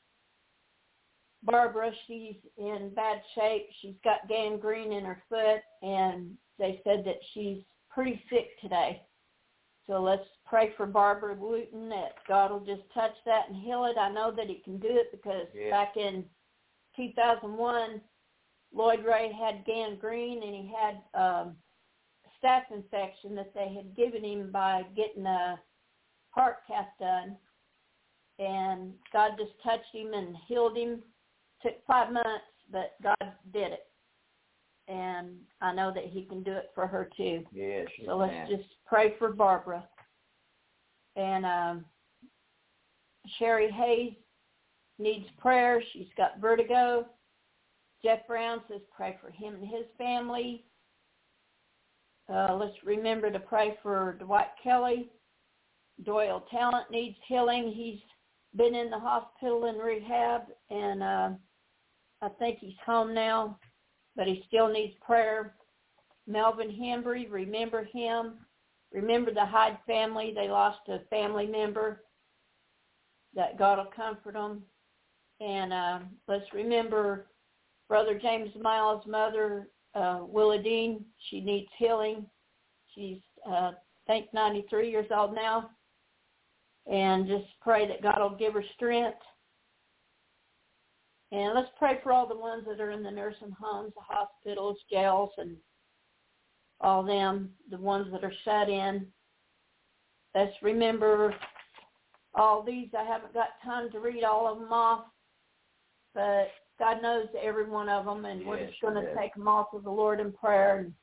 S3: Barbara. She's in bad shape. She's got gangrene in her foot, and they said that she's pretty sick today. So let's pray for Barbara Wooten that God will just touch that and heal it. I know that he can do it because
S1: yeah.
S3: back in two thousand one, Lloyd Ray had gangrene, and he had um, staph infection that they had given him by getting a heart cath done. And God just touched him and healed him. Took five months, but God did it. And I know that he can do it for her too.
S1: Yes,
S3: so let's just pray for Barbara. And um, Sherry Hayes needs prayer. She's got vertigo. Jeff Brown says pray for him and his family. Uh, let's remember to pray for Dwight Kelly. Doyle Talent needs healing. He's been in the hospital in rehab, and uh, I think he's home now, but he still needs prayer. Melvin Hembry, remember him. Remember the Hyde family. They lost a family member. That God will comfort them. And uh, let's remember Brother James Miles' mother, uh, Willa Dean. She needs healing. She's, uh, I think, ninety-three years old now. And just pray that God will give her strength. And let's pray for all the ones that are in the nursing homes, the hospitals, jails, and all them, the ones that are shut in. Let's remember all these. I haven't got time to read all of them off, but God knows every one of them, and we're
S1: Yes,
S3: just going to
S1: yes.
S3: take them all to the Lord in prayer. And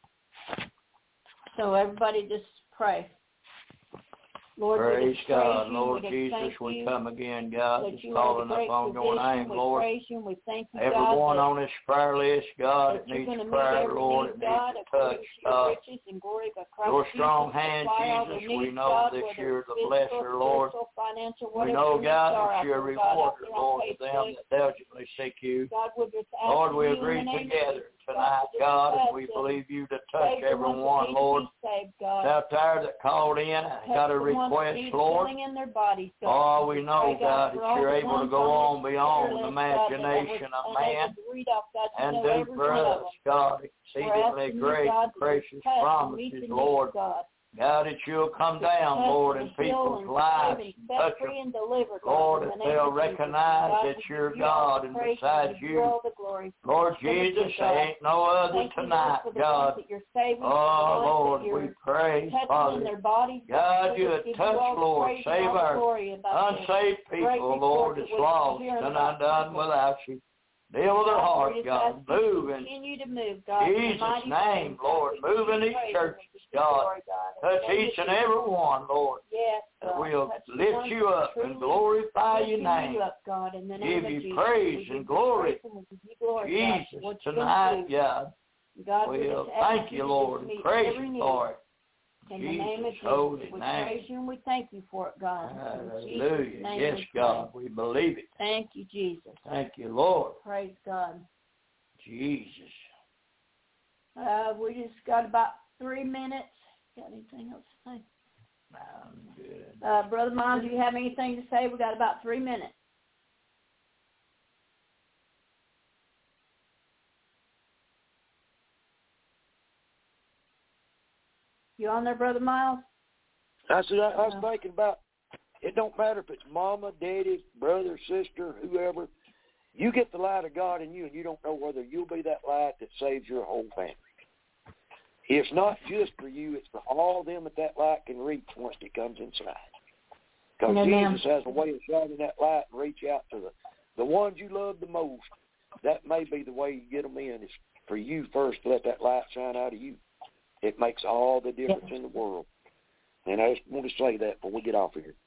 S3: so everybody just pray. Lord, we
S1: Praise
S3: just
S1: God,
S3: praise you.
S1: Lord
S3: we just
S1: Jesus,
S3: thank
S1: we
S3: you
S1: come again, God,
S3: that
S1: just
S3: you
S1: calling
S3: are the
S1: upon
S3: great
S1: your
S3: physician.
S1: name,
S3: We
S1: Lord.
S3: praise you, and we thank you,
S1: Everyone
S3: God,
S1: on this prayer list, God,
S3: that
S1: that
S3: you're
S1: needs
S3: going to meet
S1: prayer,
S3: every
S1: Lord,
S3: need,
S1: it
S3: God,
S1: needs a
S3: according
S1: touch,
S3: to your
S1: God.
S3: riches and glory by Christ
S1: Your strong
S3: Jesus.
S1: hand,
S3: Supply all
S1: Jesus,
S3: their
S1: we
S3: needs,
S1: know
S3: God,
S1: that
S3: whether
S1: you're
S3: it's
S1: the
S3: physical,
S1: blesser, Lord.
S3: spiritual, financial,
S1: We
S3: whatever
S1: know,
S3: your needs
S1: God,
S3: are
S1: that
S3: out
S1: you're a
S3: there, God, out
S1: rewarder,
S3: there on
S1: Lord, to them
S3: Facebook.
S1: that diligently seek you.
S3: God, we're just
S1: Lord,
S3: asking
S1: we
S3: you in
S1: agree
S3: the name
S1: together
S3: of Jesus,
S1: tonight,
S3: God,
S1: God,
S3: to
S1: and we
S3: touch
S1: believe you to
S3: and
S1: touch
S3: save the ones that
S1: everyone,
S3: need
S1: Lord.
S3: to be saved, God.
S1: Out there that called in,
S3: Touch
S1: got a
S3: the ones that
S1: request,
S3: need
S1: Lord.
S3: healing in their bodies, God.
S1: Oh, we know,
S3: Pray,
S1: God,
S3: for
S1: that
S3: all
S1: you're
S3: the
S1: able to
S3: ones
S1: go
S3: on
S1: on
S3: this
S1: beyond
S3: prayer
S1: the
S3: list, God, that I was
S1: imagination of
S3: unable
S1: man
S3: to read off, God, you
S1: and
S3: know
S1: do
S3: every
S1: for
S3: one of
S1: us,
S3: them.
S1: God,
S3: We're
S1: exceedingly
S3: asking you,
S1: great
S3: God,
S1: and
S3: to
S1: precious
S3: touch and meet
S1: promises,
S3: the needs,
S1: Lord.
S3: God.
S1: God, that you'll come down,
S3: Touch
S1: Lord,
S3: and
S1: in
S3: heal
S1: people's
S3: and
S1: lives
S3: save and
S1: and
S3: set
S1: touch
S3: free
S1: them.
S3: and deliver, God,
S1: Lord,
S3: in
S1: that
S3: the name
S1: they'll
S3: of Jesus.
S1: recognize
S3: God,
S1: that
S3: we
S1: you're
S3: give you all
S1: God
S3: the
S1: and
S3: praise,
S1: besides
S3: we give you
S1: you,
S3: all the glory.
S1: Lord
S3: Thank you,
S1: Jesus,
S3: God.
S1: there ain't no other
S3: Thank you,
S1: tonight,
S3: Lord, for the
S1: God.
S3: ones that you're saving,
S1: Oh,
S3: for the ones
S1: Lord,
S3: that you're
S1: we pray,
S3: touching
S1: Father.
S3: in their bodies.
S1: God,
S3: We
S1: you
S3: just give
S1: touch,
S3: you all the
S1: Lord.
S3: praise
S1: Save
S3: and all the
S1: our
S3: glory about this
S1: unsaved
S3: great
S1: people,
S3: report
S1: Lord,
S3: that
S1: that's
S3: we're
S1: lost
S3: hearing
S1: and
S3: about
S1: undone
S3: people.
S1: without you. Deal with their
S3: God,
S1: heart,
S3: we just
S1: God.
S3: ask you to
S1: Move in
S3: continue to move, God, in the
S1: Jesus'
S3: mighty
S1: name,
S3: God.
S1: Lord.
S3: We
S1: Move
S3: give
S1: in
S3: you
S1: these
S3: praise and
S1: churches,
S3: we give you
S1: God.
S3: glory, God. In
S1: Touch
S3: the name
S1: each
S3: of
S1: and
S3: Jesus.
S1: every one, Lord.
S3: Yes,
S1: That
S3: God.
S1: we'll
S3: Touch the
S1: lift
S3: ones
S1: you
S3: that
S1: up and
S3: truly
S1: glorify your
S3: lifting
S1: name.
S3: you up, God, in the name
S1: Give
S3: of
S1: you
S3: Jesus.
S1: praise
S3: We give
S1: and
S3: you
S1: glory.
S3: praise and we give you glory, God, for
S1: Jesus,
S3: what you're
S1: tonight,
S3: going to do.
S1: God.
S3: God, we
S1: We'll
S3: just ask
S1: thank you,
S3: to
S1: Lord,
S3: just
S1: and
S3: meet
S1: praise
S3: every
S1: you
S3: need.
S1: for it.
S3: In the name of
S1: Jesus'
S3: Jesus,
S1: holy
S3: we
S1: name.
S3: praise you and we thank you for it, God. In Jesus'
S1: Hallelujah.
S3: name
S1: Yes,
S3: we
S1: God,
S3: pray.
S1: we believe it.
S3: Thank you, Jesus.
S1: Thank you, Lord.
S3: Praise God.
S1: Jesus.
S3: Uh, we just got about three minutes. Got anything else to say?
S1: I'm good.
S3: Uh, Brother Miles, do you have anything to say? We got about three minutes. You on there, Brother Miles?
S5: I said, I, I was
S3: Uh,
S5: thinking about, it don't matter if it's mama, daddy, brother, sister, whoever. You get the light of God in you, and you don't know whether you'll be that light that saves your whole family. It's not just for you. It's for all them that that light can reach once it comes inside. Because
S3: Amen.
S5: Jesus has a way of shining that light and reach out to the, the ones you love the most. That may be the way you get them in, is for you first to let that light shine out of you. It makes all the difference
S3: Yes.
S5: in the world. And I just want to say that before we get off of here.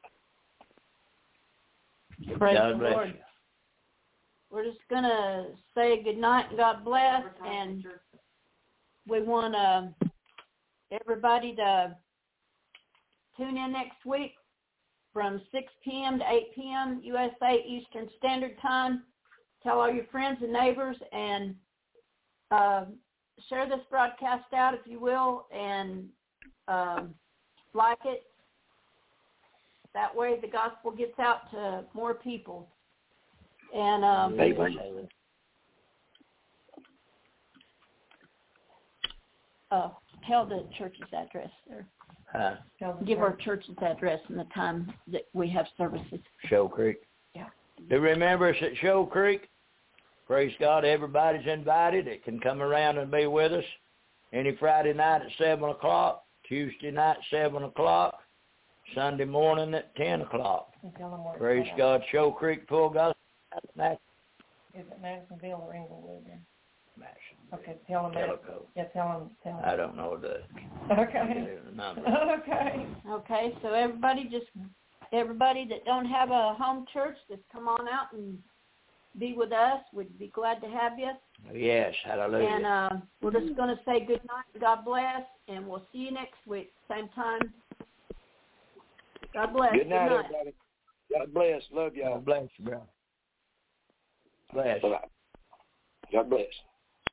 S3: Praise
S1: God
S3: the
S1: bless
S3: Lord.
S1: you.
S3: We're just going to say good night and God bless. And we want uh, everybody to tune in next week from six p.m. to eight p.m. U S A Eastern Standard Time. Tell all your friends and neighbors and uh, share this broadcast out, if you will, and um, like it. That way the gospel gets out to more people. And um,
S5: Amen.
S3: uh, tell the church's address there.
S1: Huh?
S3: Give our church's address and the time that we have services.
S1: Show Creek.
S3: Yeah.
S1: Do remember us at Show Creek? Praise God, everybody's invited. It can come around and be with us any Friday night at seven o'clock, Tuesday night at seven o'clock, Sunday morning at ten o'clock. Praise God, Show Creek Full Gospel.
S7: Is it Madisonville or Englewood?
S1: Madisonville.
S7: Okay, tell them.
S1: Tellico.
S7: Yeah, tell them. Tell them.
S1: I don't know the,
S7: Okay.
S1: the number.
S7: Okay.
S3: Okay, so everybody just, everybody that don't have a home church, just come on out and be with us. We'd be glad to have you.
S1: Yes, hallelujah.
S3: And uh, we're just going to say good night and God bless, and we'll see you next week, same time. God bless.
S5: Good night, everybody. God bless. Love y'all.
S1: God bless you, bro. Bless.
S5: Bye-bye. God bless.